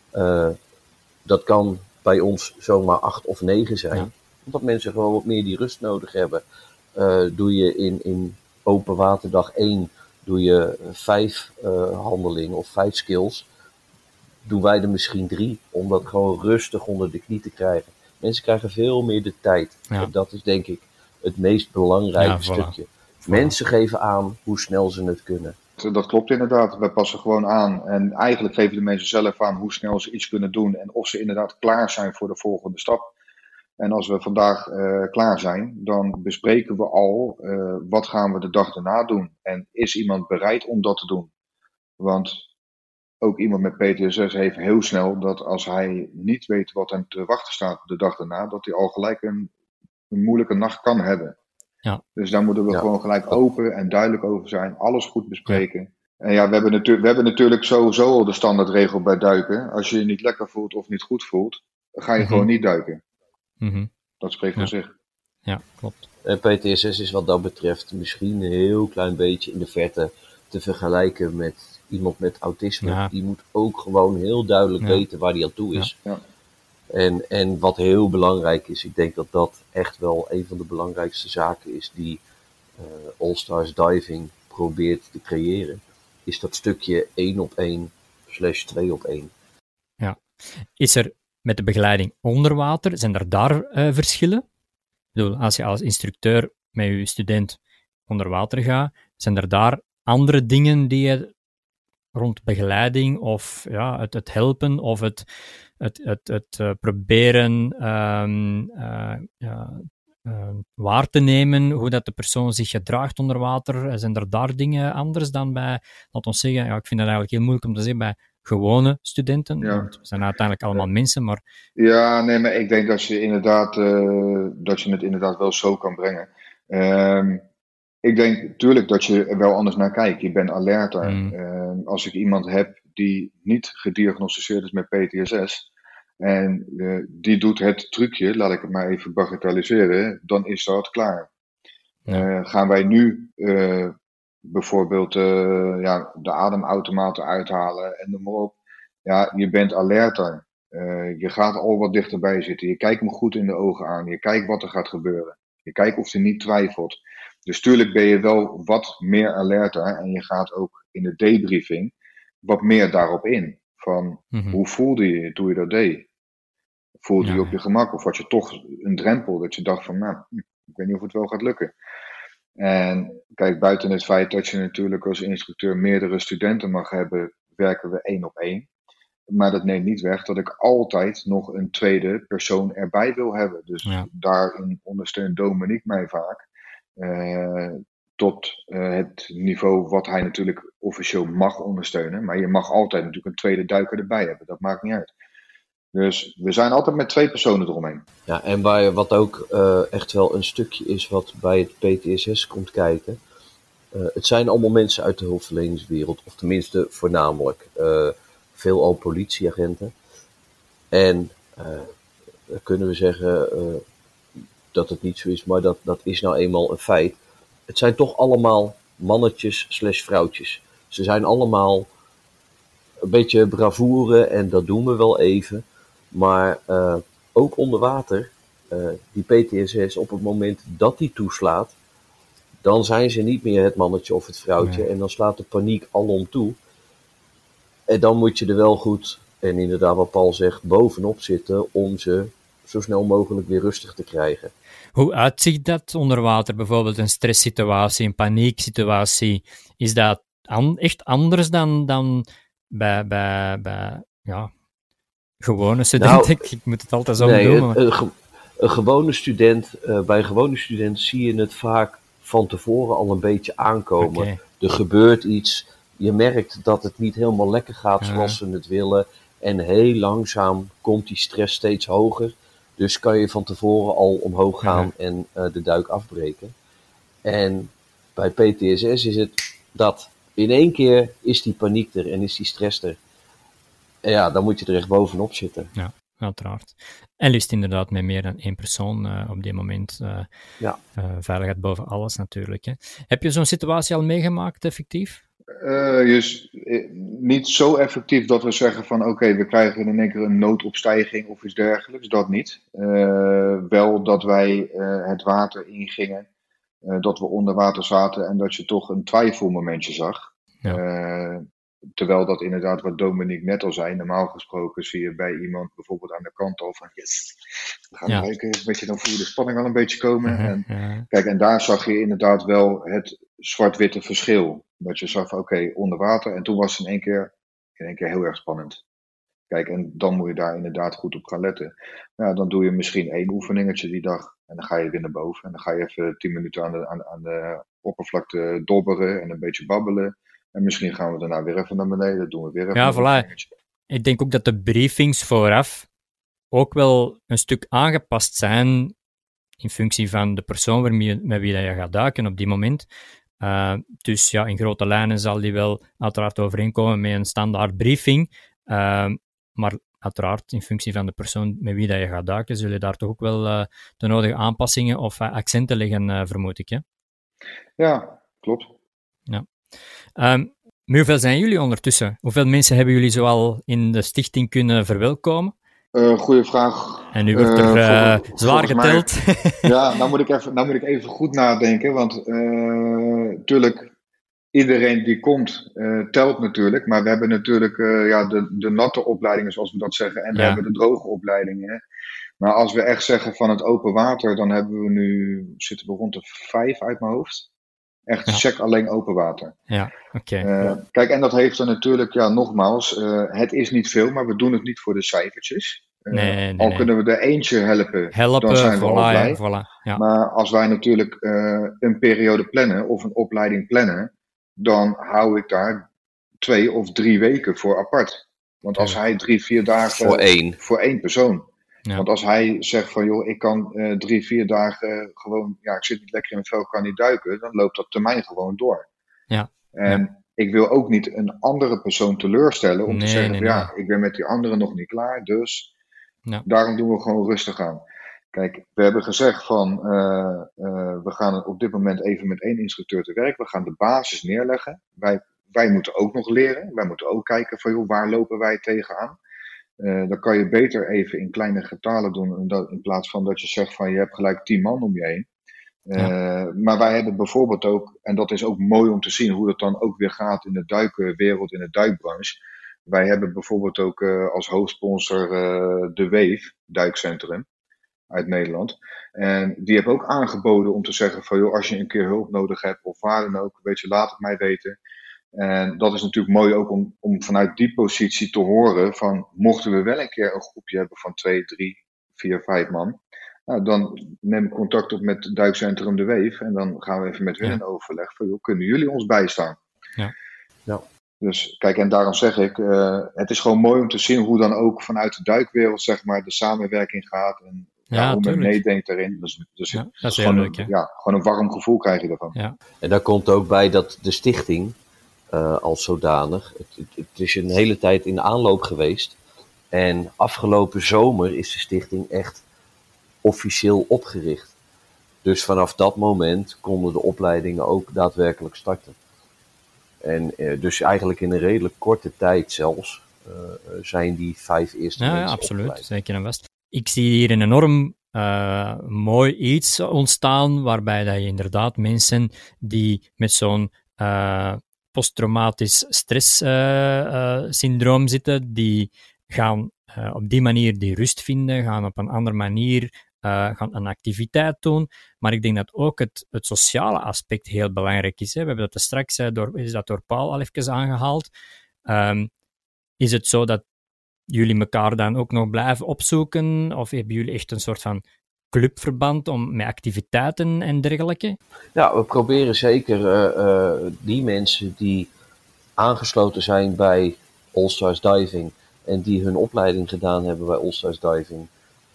[SPEAKER 3] Dat kan bij ons zomaar 8 of 9 zijn. Ja. Omdat mensen gewoon wat meer die rust nodig hebben. Doe je in open waterdag 1 doe je 5 handelingen of 5 skills. Doen wij er misschien 3, om dat gewoon rustig onder de knie te krijgen. Mensen krijgen veel meer de tijd.
[SPEAKER 1] Ja.
[SPEAKER 3] En dat is denk ik het meest belangrijke stukje. Mensen geven aan hoe snel ze het kunnen.
[SPEAKER 2] Dat klopt inderdaad. Wij passen gewoon aan. En eigenlijk geven de mensen zelf aan hoe snel ze iets kunnen doen. En of ze inderdaad klaar zijn voor de volgende stap. En als we vandaag klaar zijn, dan bespreken we al wat gaan we de dag daarna doen. En is iemand bereid om dat te doen? Want ook iemand met PTSS heeft heel snel dat als hij niet weet wat hem te wachten staat de dag daarna, dat hij al gelijk een moeilijke nacht kan hebben.
[SPEAKER 1] Ja.
[SPEAKER 2] Dus daar moeten we gewoon gelijk open en duidelijk over zijn. Alles goed bespreken. Ja. En ja, we hebben natuurlijk sowieso al de standaardregel bij duiken. Als je je niet lekker voelt of niet goed voelt, dan ga je gewoon niet duiken. Dat spreekt voor zich.
[SPEAKER 1] Ja, klopt.
[SPEAKER 3] En PTSS is wat dat betreft misschien een heel klein beetje in de verte te vergelijken met iemand met autisme. Ja. Die moet ook gewoon heel duidelijk weten waar hij aan toe is.
[SPEAKER 2] Ja.
[SPEAKER 3] En wat heel belangrijk is, ik denk dat dat echt wel een van de belangrijkste zaken is die All Stars Diving probeert te creëren, is dat stukje 1-op-1/2-op-1.
[SPEAKER 1] Ja. Is er met de begeleiding onder water, zijn er daar verschillen? Ik bedoel, als je als instructeur met je student onder water gaat, zijn er daar andere dingen die je rond begeleiding of het helpen of het proberen waar te nemen, hoe dat de persoon zich gedraagt onder water? Zijn er daar dingen anders dan bij, laat ons zeggen, ik vind dat eigenlijk heel moeilijk om te zeggen bij gewone studenten, want we zijn uiteindelijk allemaal mensen, maar...
[SPEAKER 2] Ja, nee, maar ik denk dat je het inderdaad wel zo kan brengen. Ik denk natuurlijk dat je er wel anders naar kijkt. Je bent alerter. Als ik iemand heb die niet gediagnosticeerd is met PTSS en die doet het trucje, laat ik het maar even bagatelliseren, dan is dat klaar. Gaan wij nu bijvoorbeeld de ademautomaten uithalen en noem maar op. Ja, je bent alerter. Je gaat al wat dichterbij zitten. Je kijkt hem goed in de ogen aan. Je kijkt wat er gaat gebeuren. Je kijkt of hij niet twijfelt. Dus tuurlijk ben je wel wat meer alerter. En je gaat ook in de debriefing wat meer daarop in. Van hoe voelde je je toen je dat deed? Voelde je op je gemak? Of had je toch een drempel dat je dacht van, ik weet niet of het wel gaat lukken. En kijk, buiten het feit dat je natuurlijk als instructeur meerdere studenten mag hebben, werken we 1-op-1. Maar dat neemt niet weg dat ik altijd nog een tweede persoon erbij wil hebben. Dus daarin ondersteunt Dominique mij vaak. Tot het niveau wat hij natuurlijk officieel mag ondersteunen. Maar je mag altijd natuurlijk een tweede duiker erbij hebben. Dat maakt niet uit. Dus we zijn altijd met 2 personen eromheen.
[SPEAKER 3] Ja, en wat ook echt wel een stukje is wat bij het PTSS komt kijken. Het zijn allemaal mensen uit de hulpverleningswereld, of tenminste voornamelijk veelal politieagenten. En kunnen we zeggen dat het niet zo is, maar dat is nou eenmaal een feit. Het zijn toch allemaal mannetjes/vrouwtjes. Ze zijn allemaal een beetje bravoure en dat doen we wel even. Maar ook onder water, die PTSS, op het moment dat die toeslaat, dan zijn ze niet meer het mannetje of het vrouwtje. Nee. En dan slaat de paniek alom toe. En dan moet je er wel goed, en inderdaad wat Paul zegt, bovenop zitten om ze zo snel mogelijk weer rustig te krijgen.
[SPEAKER 1] Hoe uitziet dat onder water? Bijvoorbeeld een stresssituatie, een panieksituatie. Is dat echt anders dan bij gewone studenten? Nou, ik moet het altijd zo doen.
[SPEAKER 3] Een gewone student, bij een gewone student zie je het vaak van tevoren al een beetje aankomen. Okay. Er gebeurt iets, je merkt dat het niet helemaal lekker gaat zoals ze het willen. En heel langzaam komt die stress steeds hoger. Dus kan je van tevoren al omhoog gaan en de duik afbreken. En bij PTSS is het dat in één keer is die paniek er en is die stress er. En ja, dan moet je er echt bovenop zitten.
[SPEAKER 1] Ja, uiteraard. En liefst inderdaad met meer dan 1 persoon op dit moment. Veiligheid boven alles natuurlijk. Hè. Heb je zo'n situatie al meegemaakt, effectief?
[SPEAKER 2] Niet zo effectief dat we zeggen van oké, we krijgen in één keer een noodopstijging of iets dergelijks. Dat niet. Wel dat wij het water ingingen, dat we onder water zaten en dat je toch een twijfelmomentje zag. Ja. Terwijl dat inderdaad, wat Dominique net al zei, normaal gesproken zie je bij iemand bijvoorbeeld aan de kant al van yes, we gaan kijken, weet je, dan voel je de spanning al een beetje komen. Kijk, en daar zag je inderdaad wel het zwart-witte verschil. Dat je zag van oké, onder water en toen was het in één keer heel erg spannend. Kijk, en dan moet je daar inderdaad goed op gaan letten. Nou, dan doe je misschien 1 oefeningetje die dag en dan ga je weer naar boven. En dan ga je even 10 minuten aan de oppervlakte dobberen en een beetje babbelen. En misschien gaan we daarna weer even naar beneden, doen we weer even
[SPEAKER 1] een voilà. Ik denk ook dat de briefings vooraf ook wel een stuk aangepast zijn in functie van de persoon met wie je gaat duiken op die moment. Dus ja, in grote lijnen zal die wel uiteraard overeenkomen met een standaard briefing. Maar uiteraard, in functie van de persoon met wie je gaat duiken, zul je daar toch ook wel de nodige aanpassingen of accenten leggen, vermoed ik. Hè?
[SPEAKER 2] Ja, klopt.
[SPEAKER 1] Ja. Hoeveel zijn jullie ondertussen? Hoeveel mensen hebben jullie zoal in de stichting kunnen verwelkomen?
[SPEAKER 2] Goeie vraag.
[SPEAKER 1] En nu wordt er zwaar geteld.
[SPEAKER 2] Ja, nou moet ik even goed nadenken, want natuurlijk, iedereen die komt telt natuurlijk, maar we hebben natuurlijk de natte opleidingen, zoals we dat zeggen, en we hebben de droge opleidingen. Hè. Maar als we echt zeggen van het open water, dan zitten we rond de 5 uit mijn hoofd. Echt sec alleen open water.
[SPEAKER 1] Ja, oké.
[SPEAKER 2] Kijk, en dat heeft er natuurlijk, nogmaals, het is niet veel, maar we doen het niet voor de cijfertjes. Al kunnen we er eentje helpen, dan zijn we al blij.
[SPEAKER 1] Voilà, ja.
[SPEAKER 2] Maar als wij natuurlijk een periode plannen of een opleiding plannen, dan hou ik daar 2 of 3 weken voor apart. Want als hij 3-4 dagen voor één persoon. Ja. Want als hij zegt van joh, ik kan 3-4 dagen gewoon, ik zit niet lekker in mijn vel, kan niet duiken, dan loopt dat termijn gewoon door.
[SPEAKER 1] Ja.
[SPEAKER 2] En ik wil ook niet een andere persoon teleurstellen om te zeggen ik ben met die andere nog niet klaar, dus daarom doen we gewoon rustig aan. Kijk, we hebben gezegd van we gaan op dit moment even met 1 instructeur te werk, we gaan de basis neerleggen. Wij moeten ook nog leren, wij moeten ook kijken van joh, waar lopen wij tegenaan. Dan kan je beter even in kleine getalen doen in plaats van dat je zegt van je hebt gelijk 10 man om je heen. Maar wij hebben bijvoorbeeld ook, en dat is ook mooi om te zien hoe dat dan ook weer gaat in de duikwereld, in de duikbranche. Wij hebben bijvoorbeeld ook als hoofdsponsor de Wave duikcentrum uit Nederland. En die hebben ook aangeboden om te zeggen van joh, als je een keer hulp nodig hebt of waar dan ook, weet je, laat het mij weten. En dat is natuurlijk mooi ook om vanuit die positie te horen van mochten we wel een keer een groepje hebben van 2, 3, 4, 5 man. Nou, dan neem ik contact op met het duikcentrum De Weef en dan gaan we even met hun in overleg van joh, kunnen jullie ons bijstaan?
[SPEAKER 1] Ja.
[SPEAKER 2] Dus kijk, en daarom zeg ik, het is gewoon mooi om te zien hoe dan ook vanuit de duikwereld, zeg maar, de samenwerking gaat en hoe men meedenkt daarin. Dus
[SPEAKER 1] dat is
[SPEAKER 2] gewoon,
[SPEAKER 1] leuk,
[SPEAKER 2] gewoon een warm gevoel krijg je daarvan.
[SPEAKER 1] Ja.
[SPEAKER 3] En daar komt ook bij dat de stichting als zodanig, het is een hele tijd in aanloop geweest. En afgelopen zomer is de stichting echt officieel opgericht. Dus vanaf dat moment konden de opleidingen ook daadwerkelijk starten. En dus eigenlijk in een redelijk korte tijd zelfs zijn die 5 eerste mensen
[SPEAKER 1] absoluut,
[SPEAKER 3] opgeleid.
[SPEAKER 1] Zeker en vast. Ik zie hier een enorm mooi iets ontstaan, waarbij dat je inderdaad mensen die met zo'n posttraumatisch stresssyndroom zitten, die gaan op die manier die rust vinden, gaan op een andere manier gaan een activiteit doen. Maar ik denk dat ook het sociale aspect heel belangrijk is. Hè. We hebben dat straks is dat door Paul al even aangehaald. Is het zo dat jullie elkaar dan ook nog blijven opzoeken? Of hebben jullie echt een soort van clubverband met activiteiten en dergelijke?
[SPEAKER 3] Ja, we proberen zeker die mensen die aangesloten zijn bij All Stars Diving en die hun opleiding gedaan hebben bij All Stars Diving,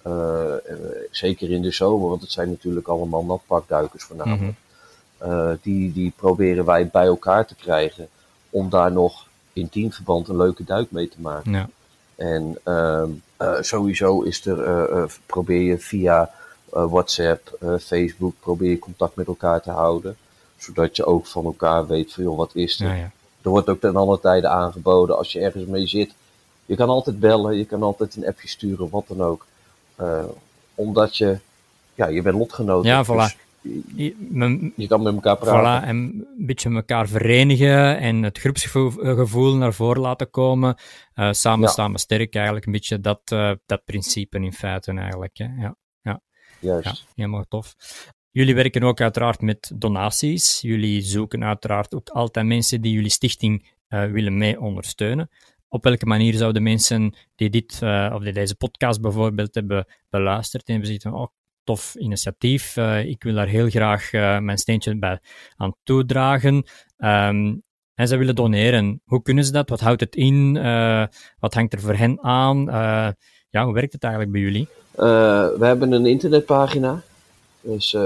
[SPEAKER 3] zeker in de zomer, want het zijn natuurlijk allemaal natpakduikers voornamelijk. Die proberen wij bij elkaar te krijgen om daar nog in teamverband een leuke duik mee te maken.
[SPEAKER 1] Ja.
[SPEAKER 3] En sowieso is probeer je via WhatsApp, Facebook, probeer je contact met elkaar te houden. Zodat je ook van elkaar weet van, joh, wat is er? Ja. Er wordt ook ten alle tijde aangeboden als je ergens mee zit. Je kan altijd bellen, je kan altijd een appje sturen, wat dan ook. Omdat je bent lotgenoot.
[SPEAKER 1] Ja, voilà.
[SPEAKER 3] Dus je kan met elkaar praten.
[SPEAKER 1] Voilà, en een beetje elkaar verenigen en het groepsgevoel naar voren laten komen. Samen staan we sterk, eigenlijk een beetje dat principe in feite eigenlijk. Hè. Ja.
[SPEAKER 3] Juist.
[SPEAKER 1] Ja, helemaal tof. Jullie werken ook uiteraard met donaties. Jullie zoeken uiteraard ook altijd mensen die jullie stichting willen mee ondersteunen. Op welke manier zouden mensen die die deze podcast bijvoorbeeld hebben beluisterd en hebben gezegd van, oh, tof initiatief, ik wil daar heel graag mijn steentje bij aan toedragen. En ze willen doneren. Hoe kunnen ze dat? Wat houdt het in? Wat hangt er voor hen aan? Hoe werkt het eigenlijk bij jullie?
[SPEAKER 3] We hebben een internetpagina. Dat is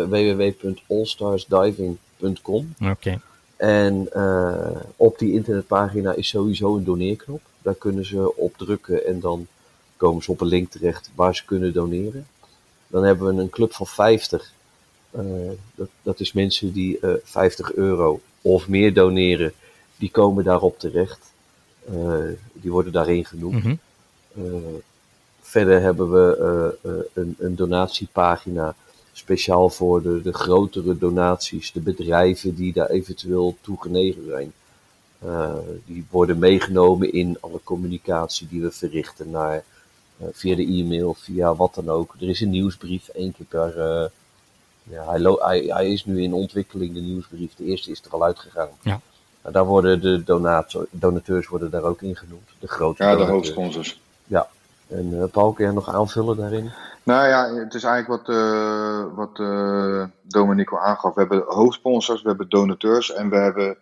[SPEAKER 3] www.allstarsdiving.com.
[SPEAKER 1] Oké.
[SPEAKER 3] En op die internetpagina is sowieso een doneerknop. Daar kunnen ze op drukken en dan komen ze op een link terecht waar ze kunnen doneren. Dan hebben we een club van 50. Dat is mensen die €50 of meer doneren. Die komen daarop terecht. Die worden daarin genoemd. Verder hebben we een donatiepagina speciaal voor de grotere donaties. De bedrijven die daar eventueel toe genegen zijn. Die worden meegenomen in alle communicatie die we verrichten via de e-mail, via wat dan ook. Er is een nieuwsbrief, 1 keer per... hij is nu in ontwikkeling, de nieuwsbrief. De eerste is er al uitgegaan. Ja. Daar worden de donateurs worden daar ook in genoemd. De grote donateurs.
[SPEAKER 2] De hoofdsponsors.
[SPEAKER 3] Ja. En Paul, kun je nog aanvullen daarin?
[SPEAKER 2] Nou ja, het is eigenlijk wat Dominique al aangaf. We hebben hoofdsponsors, we hebben donateurs en we hebben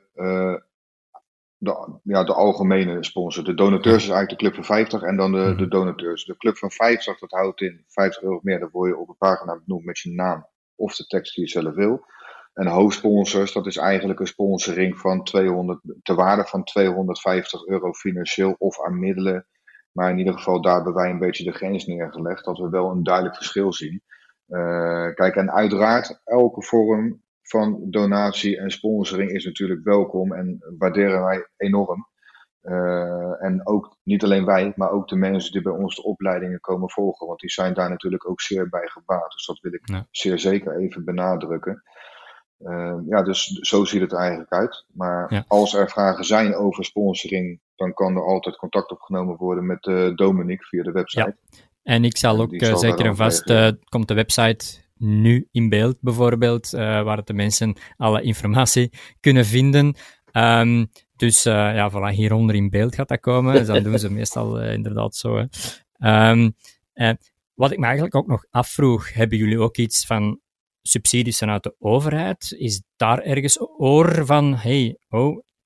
[SPEAKER 2] de algemene sponsor. De donateurs is eigenlijk de club van 50 en dan de donateurs. De club van 50, dat houdt in €50 of meer. Dan word je op een pagina benoemd met je naam of de tekst die je zelf wil. En hoofdsponsors, dat is eigenlijk een sponsoring van ter waarde van €250 financieel of aan middelen. Maar in ieder geval, daar hebben wij een beetje de grens neergelegd, dat we wel een duidelijk verschil zien. Kijk, en uiteraard, elke vorm van donatie en sponsoring is natuurlijk welkom en waarderen wij enorm. En ook, niet alleen wij, maar ook de mensen die bij ons de opleidingen komen volgen, want die zijn daar natuurlijk ook zeer bij gebaat. Dus dat wil ik zeer zeker even benadrukken. Dus zo ziet het eigenlijk uit. Maar als er vragen zijn over sponsoring, dan kan er altijd contact opgenomen worden met Dominique via de website.
[SPEAKER 1] Ja. En ik zal ook zeker en vast, komt de website nu in beeld bijvoorbeeld, waar de mensen alle informatie kunnen vinden. Dus voilà, hieronder in beeld gaat dat komen. Dus dan doen ze meestal inderdaad zo. Wat ik me eigenlijk ook nog afvroeg, hebben jullie ook iets van subsidies vanuit de overheid? Is daar ergens oor van,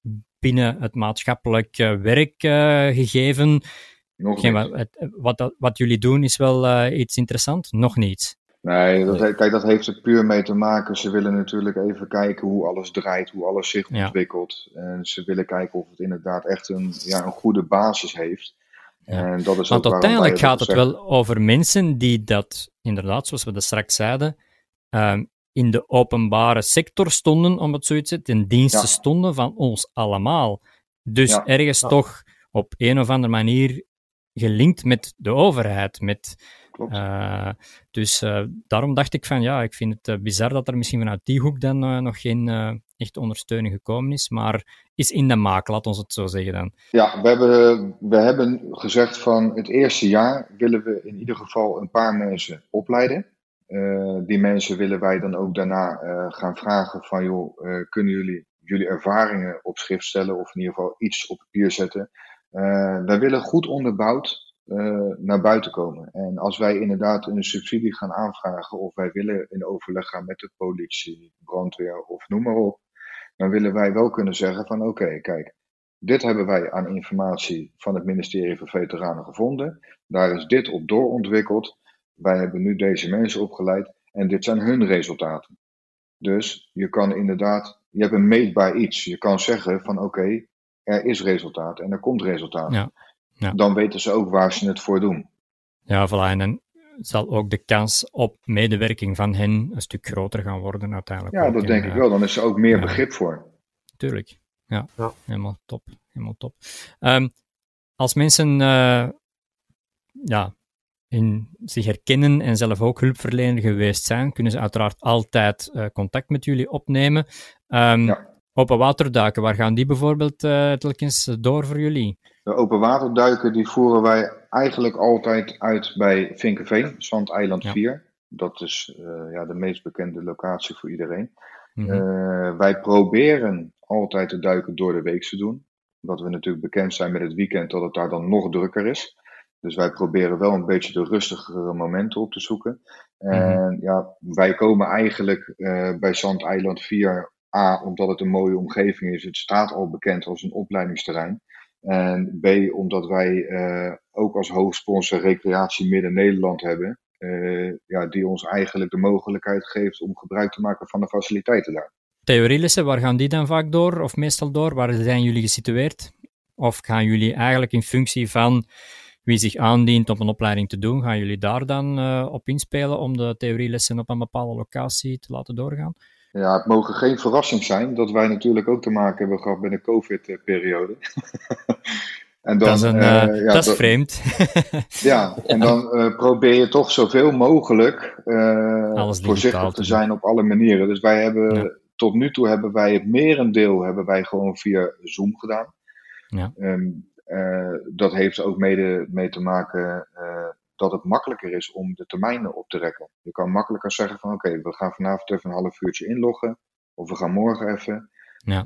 [SPEAKER 1] binnen het maatschappelijk werk gegeven.
[SPEAKER 2] Nog niet.
[SPEAKER 1] Wat jullie doen is wel iets interessants? Nog niet.
[SPEAKER 2] Nee, dat heeft er puur mee te maken. Ze willen natuurlijk even kijken hoe alles draait, hoe alles zich ontwikkelt. En ze willen kijken of het inderdaad echt een goede basis heeft.
[SPEAKER 1] Ja.
[SPEAKER 2] En dat is
[SPEAKER 1] Want
[SPEAKER 2] ook
[SPEAKER 1] uiteindelijk gaat het wel over mensen die dat, inderdaad, zoals we dat straks zeiden, in de openbare sector stonden, om het zoiets te zeggen, ten dienste stonden van ons allemaal. Dus ergens toch op een of andere manier gelinkt met de overheid.
[SPEAKER 2] Klopt.
[SPEAKER 1] Dus daarom dacht ik van, ik vind het bizar dat er misschien vanuit die hoek dan nog geen echt ondersteuning gekomen is, maar is in de maak, laat ons het zo zeggen dan.
[SPEAKER 2] Ja, we hebben gezegd van het eerste jaar willen we in ieder geval een paar mensen opleiden. Die mensen willen wij dan ook daarna gaan vragen van, joh, kunnen jullie ervaringen op schrift stellen of in ieder geval iets op papier zetten. Wij willen goed onderbouwd naar buiten komen. En als wij inderdaad een subsidie gaan aanvragen of wij willen in overleg gaan met de politie, brandweer of noem maar op, dan willen wij wel kunnen zeggen van oké, kijk, dit hebben wij aan informatie van het ministerie van Veteranen gevonden. Daar is dit op doorontwikkeld. Wij hebben nu deze mensen opgeleid en dit zijn hun resultaten. Dus je hebt een meetbaar iets. Je kan zeggen van oké, er is resultaat en er komt resultaat.
[SPEAKER 1] Ja.
[SPEAKER 2] Dan weten ze ook waar ze het voor doen.
[SPEAKER 1] Ja, voilà. En dan zal ook de kans op medewerking van hen een stuk groter gaan worden uiteindelijk.
[SPEAKER 2] Ja, dat denk ik wel. Dan is er ook meer begrip voor.
[SPEAKER 1] Tuurlijk. Ja. Helemaal top. Als mensen zich herkennen en zelf ook hulpverlener geweest zijn, kunnen ze uiteraard altijd contact met jullie opnemen. Open waterduiken, waar gaan die bijvoorbeeld telkens door voor jullie?
[SPEAKER 2] De open waterduiken die voeren wij eigenlijk altijd uit bij Vinkeveen, Zandeiland 4. Dat is de meest bekende locatie voor iedereen. Mm-hmm. Wij proberen altijd de duiken door de week te doen. Omdat we natuurlijk bekend zijn met het weekend dat het daar dan nog drukker is. Dus wij proberen wel een beetje de rustigere momenten op te zoeken. En wij komen eigenlijk bij Zandeiland 4 omdat het een mooie omgeving is. Het staat al bekend als een opleidingsterrein. En B, omdat wij ook als hoofdsponsor Recreatie Midden-Nederland hebben. Die ons eigenlijk de mogelijkheid geeft om gebruik te maken van de faciliteiten daar.
[SPEAKER 1] Theorielessen, waar gaan die dan vaak door? Of meestal door? Waar zijn jullie gesitueerd? Of gaan jullie eigenlijk in functie van wie zich aandient om een opleiding te doen, gaan jullie daar dan op inspelen om de theorielessen op een bepaalde locatie te laten doorgaan?
[SPEAKER 2] Ja, het mogen geen verrassing zijn dat wij natuurlijk ook te maken hebben gehad met een COVID-periode. En dan,
[SPEAKER 1] dat is vreemd.
[SPEAKER 2] En dan probeer je toch zoveel mogelijk voorzichtig te zijn op alle manieren. Dus wij hebben tot nu toe het merendeel gewoon via Zoom gedaan. Ja. Dat heeft ook mee te maken dat het makkelijker is om de termijnen op te rekken. Je kan makkelijker zeggen van oké, we gaan vanavond even een half uurtje inloggen. Of we gaan morgen even. Ja.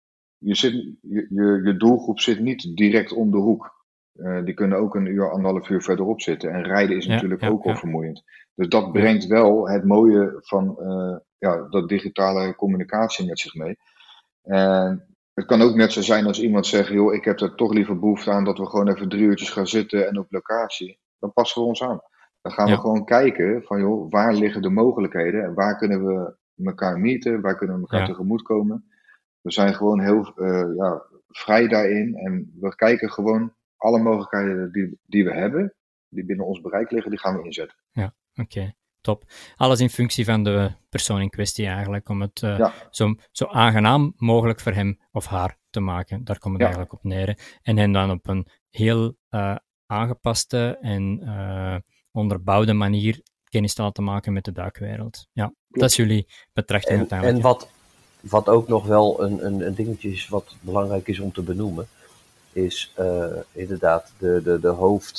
[SPEAKER 2] Je doelgroep zit niet direct om de hoek. Die kunnen ook een uur, 1,5 uur verderop zitten. En rijden is natuurlijk ook al vermoeiend. Dus dat brengt wel het mooie van dat digitale communicatie met zich mee. En het kan ook net zo zijn als iemand zegt, joh, ik heb er toch liever behoefte aan dat we gewoon even 3 uurtjes gaan zitten en op locatie. Dan passen we ons aan. Dan gaan we gewoon kijken van, joh, waar liggen de mogelijkheden en waar kunnen we elkaar meeten, waar kunnen we elkaar tegemoetkomen. We zijn gewoon heel vrij daarin en we kijken gewoon alle mogelijkheden die we hebben, die binnen ons bereik liggen, die gaan we inzetten.
[SPEAKER 1] Ja, oké. Top. Alles in functie van de persoon in kwestie eigenlijk, om het zo aangenaam mogelijk voor hem of haar te maken. Daar komt het eigenlijk op neer. En hen dan op een heel aangepaste en onderbouwde manier kennis te laten maken met de duikwereld. Ja, dat is jullie betrachting uiteindelijk.
[SPEAKER 3] En wat ook nog wel een dingetje is wat belangrijk is om te benoemen, is inderdaad de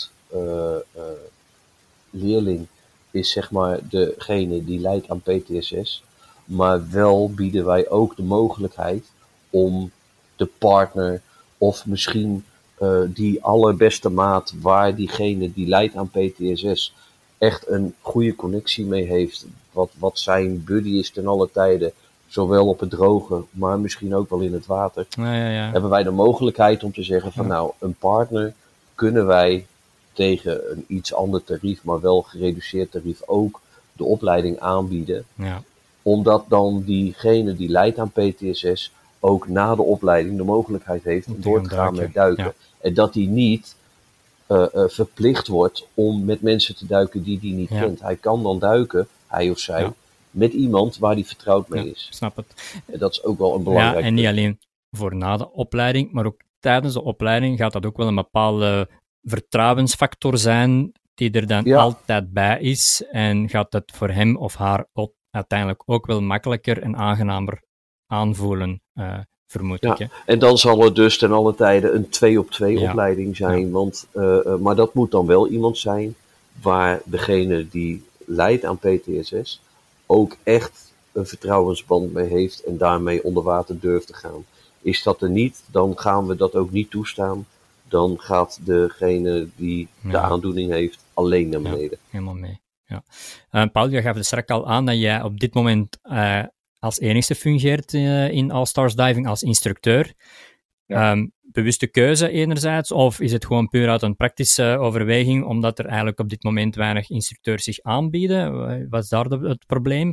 [SPEAKER 3] hoofdleerling is zeg maar degene die leidt aan PTSS. Maar wel bieden wij ook de mogelijkheid om de partner of misschien die allerbeste maat waar diegene die leidt aan PTSS echt een goede connectie mee heeft. Wat zijn buddy is ten alle tijden, zowel op het droge, maar misschien ook wel in het water, hebben wij de mogelijkheid om te zeggen van nou, een partner kunnen wij tegen een iets ander tarief, maar wel gereduceerd tarief ook de opleiding aanbieden.
[SPEAKER 1] Ja.
[SPEAKER 3] Omdat dan diegene die leidt aan PTSS ook na de opleiding de mogelijkheid heeft om door te gaan met duiken. Ja. En dat hij niet verplicht wordt om met mensen te duiken die hij niet kent. Hij kan dan duiken, hij of zij, met iemand waar hij vertrouwd mee is.
[SPEAKER 1] Snap het.
[SPEAKER 3] En dat is ook wel een belangrijk
[SPEAKER 1] en niet alleen voor na de opleiding, maar ook tijdens de opleiding gaat dat ook wel een bepaalde vertrouwensfactor zijn die er dan altijd bij is. En gaat het voor hem of haar uiteindelijk ook wel makkelijker en aangenamer aanvoelen, vermoed ik. Hè?
[SPEAKER 3] En dan zal het dus ten alle tijde een 2-op-2 opleiding zijn. Want, maar dat moet dan wel iemand zijn waar degene die lijdt aan PTSS ook echt een vertrouwensband mee heeft en daarmee onder water durft te gaan. Is dat er niet, dan gaan we dat ook niet toestaan. Dan gaat degene die de aandoening heeft alleen naar beneden.
[SPEAKER 1] Helemaal mee. Ja. Paul, je gaf dus straks al aan dat jij op dit moment als enigste fungeert in All Stars Diving als instructeur. Ja. Bewuste keuze enerzijds, of is het gewoon puur uit een praktische overweging, omdat er eigenlijk op dit moment weinig instructeurs zich aanbieden? Was daar het probleem?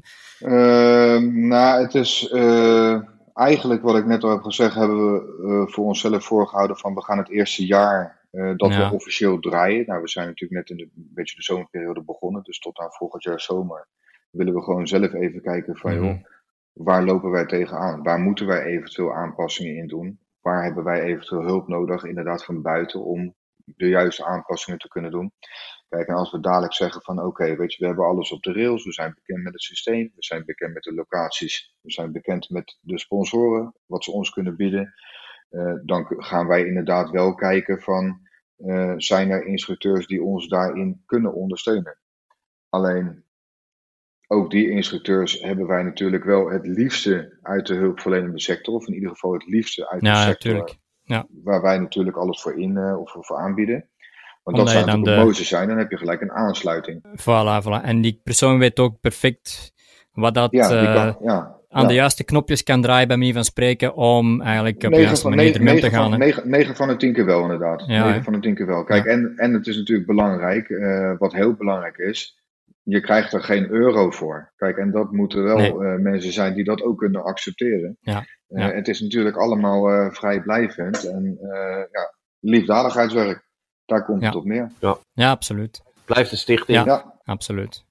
[SPEAKER 2] Nou, het is eigenlijk wat ik net al heb gezegd, hebben we voor onszelf voorgehouden van we gaan het eerste jaar dat we officieel draaien. Nou, we zijn natuurlijk net in een beetje de zomerperiode begonnen, dus tot aan volgend jaar zomer willen we gewoon zelf even kijken van joh, waar lopen wij tegenaan? Waar moeten wij eventueel aanpassingen in doen? Waar hebben wij eventueel hulp nodig, inderdaad van buiten, om de juiste aanpassingen te kunnen doen? Kijk, en als we dadelijk zeggen van oké, weet je, we hebben alles op de rails, we zijn bekend met het systeem, we zijn bekend met de locaties, we zijn bekend met de sponsoren, wat ze ons kunnen bieden, dan gaan wij inderdaad wel kijken van, zijn er instructeurs die ons daarin kunnen ondersteunen? Alleen, ook die instructeurs hebben wij natuurlijk wel het liefste uit de hulpverlenende sector, of in ieder geval het liefste uit de sector waar wij natuurlijk alles voor voor aanbieden. Want dat zou natuurlijk het mooiste zijn, dan heb je gelijk een aansluiting.
[SPEAKER 1] Voilà. En die persoon weet ook perfect wat dat aan de juiste knopjes kan draaien, bij manier van spreken, om eigenlijk op de juiste manier ermee te gaan.
[SPEAKER 2] 9 van de 10 keer wel, inderdaad. 9 van de 10 keer wel. Kijk, en het is natuurlijk belangrijk, wat heel belangrijk is, je krijgt er geen euro voor. Kijk, en dat moeten wel mensen zijn die dat ook kunnen accepteren. Het is natuurlijk allemaal vrijblijvend en liefdadigheidswerk. Daar komt het op neer.
[SPEAKER 1] Ja, absoluut.
[SPEAKER 3] Blijft een stichting.
[SPEAKER 1] Ja. Absoluut.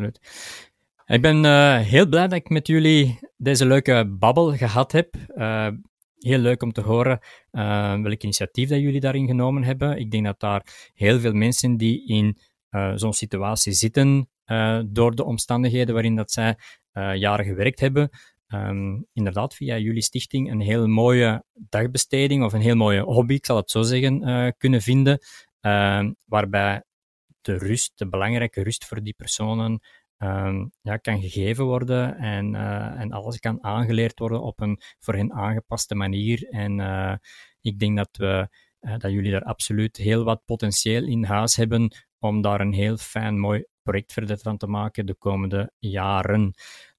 [SPEAKER 1] Ik ben heel blij dat ik met jullie deze leuke babbel gehad heb. Heel leuk om te horen welk initiatief dat jullie daarin genomen hebben. Ik denk dat daar heel veel mensen die in zo'n situatie zitten, door de omstandigheden waarin dat zij jaren gewerkt hebben, inderdaad via jullie stichting een heel mooie dagbesteding of een heel mooie hobby, ik zal het zo zeggen, kunnen vinden, waarbij de belangrijke rust voor die personen kan gegeven worden en alles kan aangeleerd worden op een voor hen aangepaste manier. En ik denk dat jullie daar absoluut heel wat potentieel in huis hebben om daar een heel fijn, mooi project verder van te maken de komende jaren.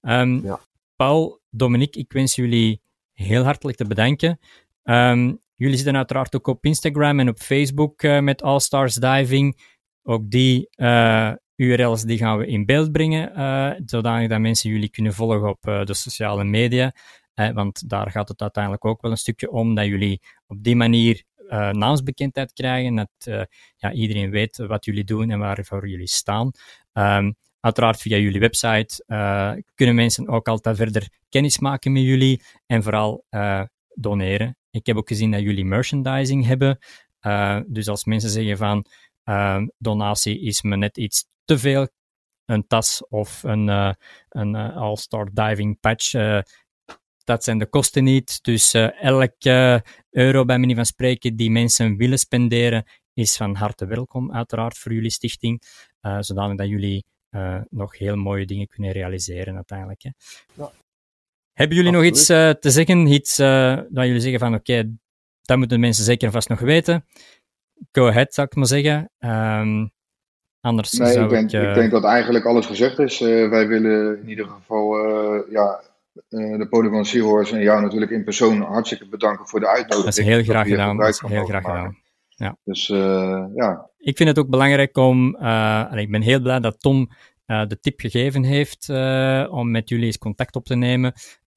[SPEAKER 1] Paul, Dominique, ik wens jullie heel hartelijk te bedanken. Jullie zitten uiteraard ook op Instagram en op Facebook met All Stars Diving. Ook die URL's die gaan we in beeld brengen, zodanig dat mensen jullie kunnen volgen op de sociale media. Want daar gaat het uiteindelijk ook wel een stukje om, dat jullie op die manier naamsbekendheid krijgen, dat iedereen weet wat jullie doen en waarvoor jullie staan. Uiteraard via jullie website kunnen mensen ook altijd verder kennis maken met jullie en vooral doneren. Ik heb ook gezien dat jullie merchandising hebben. Dus als mensen zeggen van donatie is me net iets te veel, een tas of een All-Star Diving patch, dat zijn de kosten niet. Dus elke euro bij manier van spreken die mensen willen spenderen is van harte welkom, uiteraard voor jullie stichting, zodanig dat jullie nog heel mooie dingen kunnen realiseren uiteindelijk. Hè. Ja. Hebben jullie nog iets te zeggen? Iets dat jullie zeggen van oké, dat moeten mensen zeker en vast nog weten. Go ahead, zou ik maar zeggen. Anders zou
[SPEAKER 2] ik denk dat eigenlijk alles gezegd is. Wij willen in ieder geval de Polygon Seahorse en jou natuurlijk in persoon hartstikke bedanken voor de uitnodiging.
[SPEAKER 1] Dat is heel graag gedaan. Dat is heel graag gedaan. Ja.
[SPEAKER 2] Dus ja.
[SPEAKER 1] Ik vind het ook belangrijk om... ik ben heel blij dat Tom de tip gegeven heeft om met jullie eens contact op te nemen.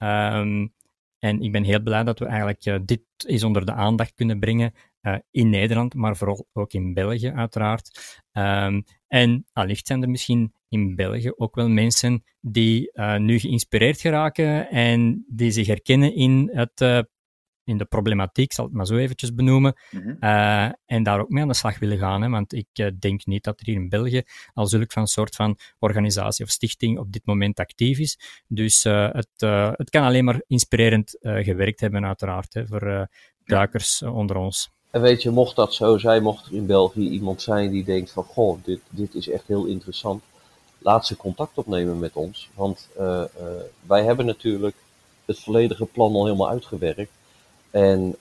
[SPEAKER 1] En ik ben heel blij dat we eigenlijk dit eens onder de aandacht kunnen brengen in Nederland, maar vooral ook in België uiteraard. En allicht zijn er misschien in België ook wel mensen die nu geïnspireerd geraken en die zich herkennen in de problematiek, ik zal het maar zo eventjes benoemen, en daar ook mee aan de slag willen gaan. Hè, want ik denk niet dat er hier in België al zulk van soort van organisatie of stichting op dit moment actief is. Dus het kan alleen maar inspirerend gewerkt hebben, uiteraard, hè, voor duikers onder ons.
[SPEAKER 3] En weet je, mocht dat zo zijn, mocht er in België iemand zijn die denkt van, goh, dit is echt heel interessant, laat ze contact opnemen met ons. Want wij hebben natuurlijk het volledige plan al helemaal uitgewerkt. En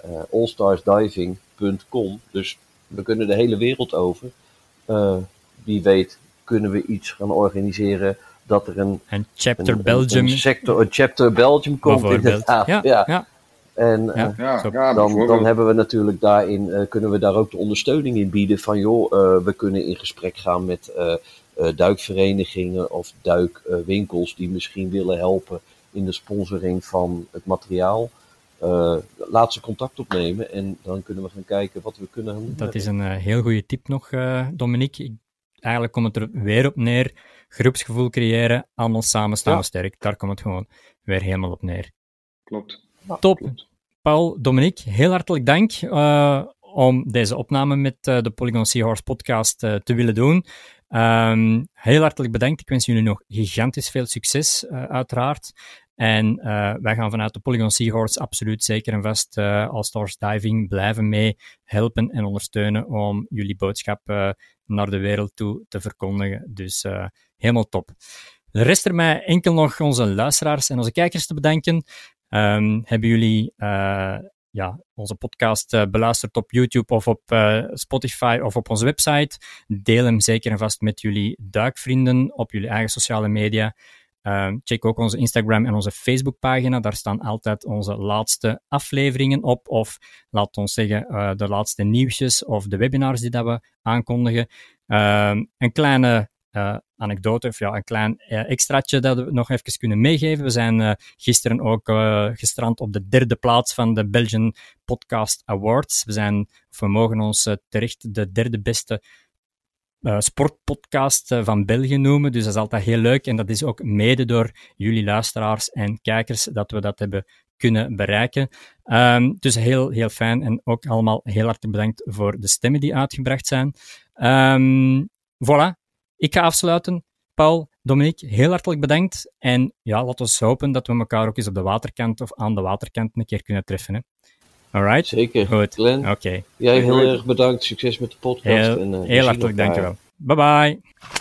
[SPEAKER 3] allstarsdiving.com, dus we kunnen de hele wereld over. Wie weet kunnen we iets gaan organiseren dat er een
[SPEAKER 1] chapter Belgium.
[SPEAKER 3] Een chapter Belgium komt inderdaad.
[SPEAKER 1] Ja.
[SPEAKER 3] En dan hebben we natuurlijk daarin, kunnen we daar ook de ondersteuning in bieden van joh, we kunnen in gesprek gaan met duikverenigingen of duikwinkels die misschien willen helpen in de sponsoring van het materiaal. Laat ze contact opnemen en dan kunnen we gaan kijken wat we kunnen doen.
[SPEAKER 1] Dat is een heel goede tip nog, Dominique. Eigenlijk komt het er weer op neer. Groepsgevoel creëren, allemaal samen staan we sterk. Daar komt het gewoon weer helemaal op neer.
[SPEAKER 2] Klopt.
[SPEAKER 1] Top. Paul, Dominique, heel hartelijk dank om deze opname met de Polygon Seahorse podcast te willen doen. Heel hartelijk bedankt. Ik wens jullie nog gigantisch veel succes, uiteraard. En wij gaan vanuit de Polygon Seahorse absoluut zeker en vast Allstars Diving blijven mee helpen en ondersteunen om jullie boodschap naar de wereld toe te verkondigen. Dus helemaal top. De rest er mij enkel nog onze luisteraars en onze kijkers te bedanken. Hebben jullie onze podcast beluisterd op YouTube of op Spotify of op onze website? Deel hem zeker en vast met jullie duikvrienden op jullie eigen sociale media. Check ook onze Instagram en onze Facebookpagina. Daar staan altijd onze laatste afleveringen op. Of laat ons zeggen, de laatste nieuwsjes of de webinars die dat we aankondigen. Een kleine anekdote, of een klein extraatje dat we nog even kunnen meegeven. We zijn gisteren ook gestrand op de 3e plaats van de Belgian Podcast Awards. We mogen ons terecht de 3e beste sportpodcast van België noemen. Dus dat is altijd heel leuk. En dat is ook mede door jullie luisteraars en kijkers dat we dat hebben kunnen bereiken. Dus heel, heel fijn. En ook allemaal heel hartelijk bedankt voor de stemmen die uitgebracht zijn. Voilà. Ik ga afsluiten. Paul, Dominique, heel hartelijk bedankt. En laten we hopen dat we elkaar ook eens op de waterkant of aan de waterkant een keer kunnen treffen. Hè? Alright?
[SPEAKER 3] Zeker.
[SPEAKER 1] Goed.
[SPEAKER 3] Glenn,
[SPEAKER 1] Oké.
[SPEAKER 3] Jij heel erg bedankt. Succes met de podcast.
[SPEAKER 1] Heel hartelijk dankjewel. Bye bye.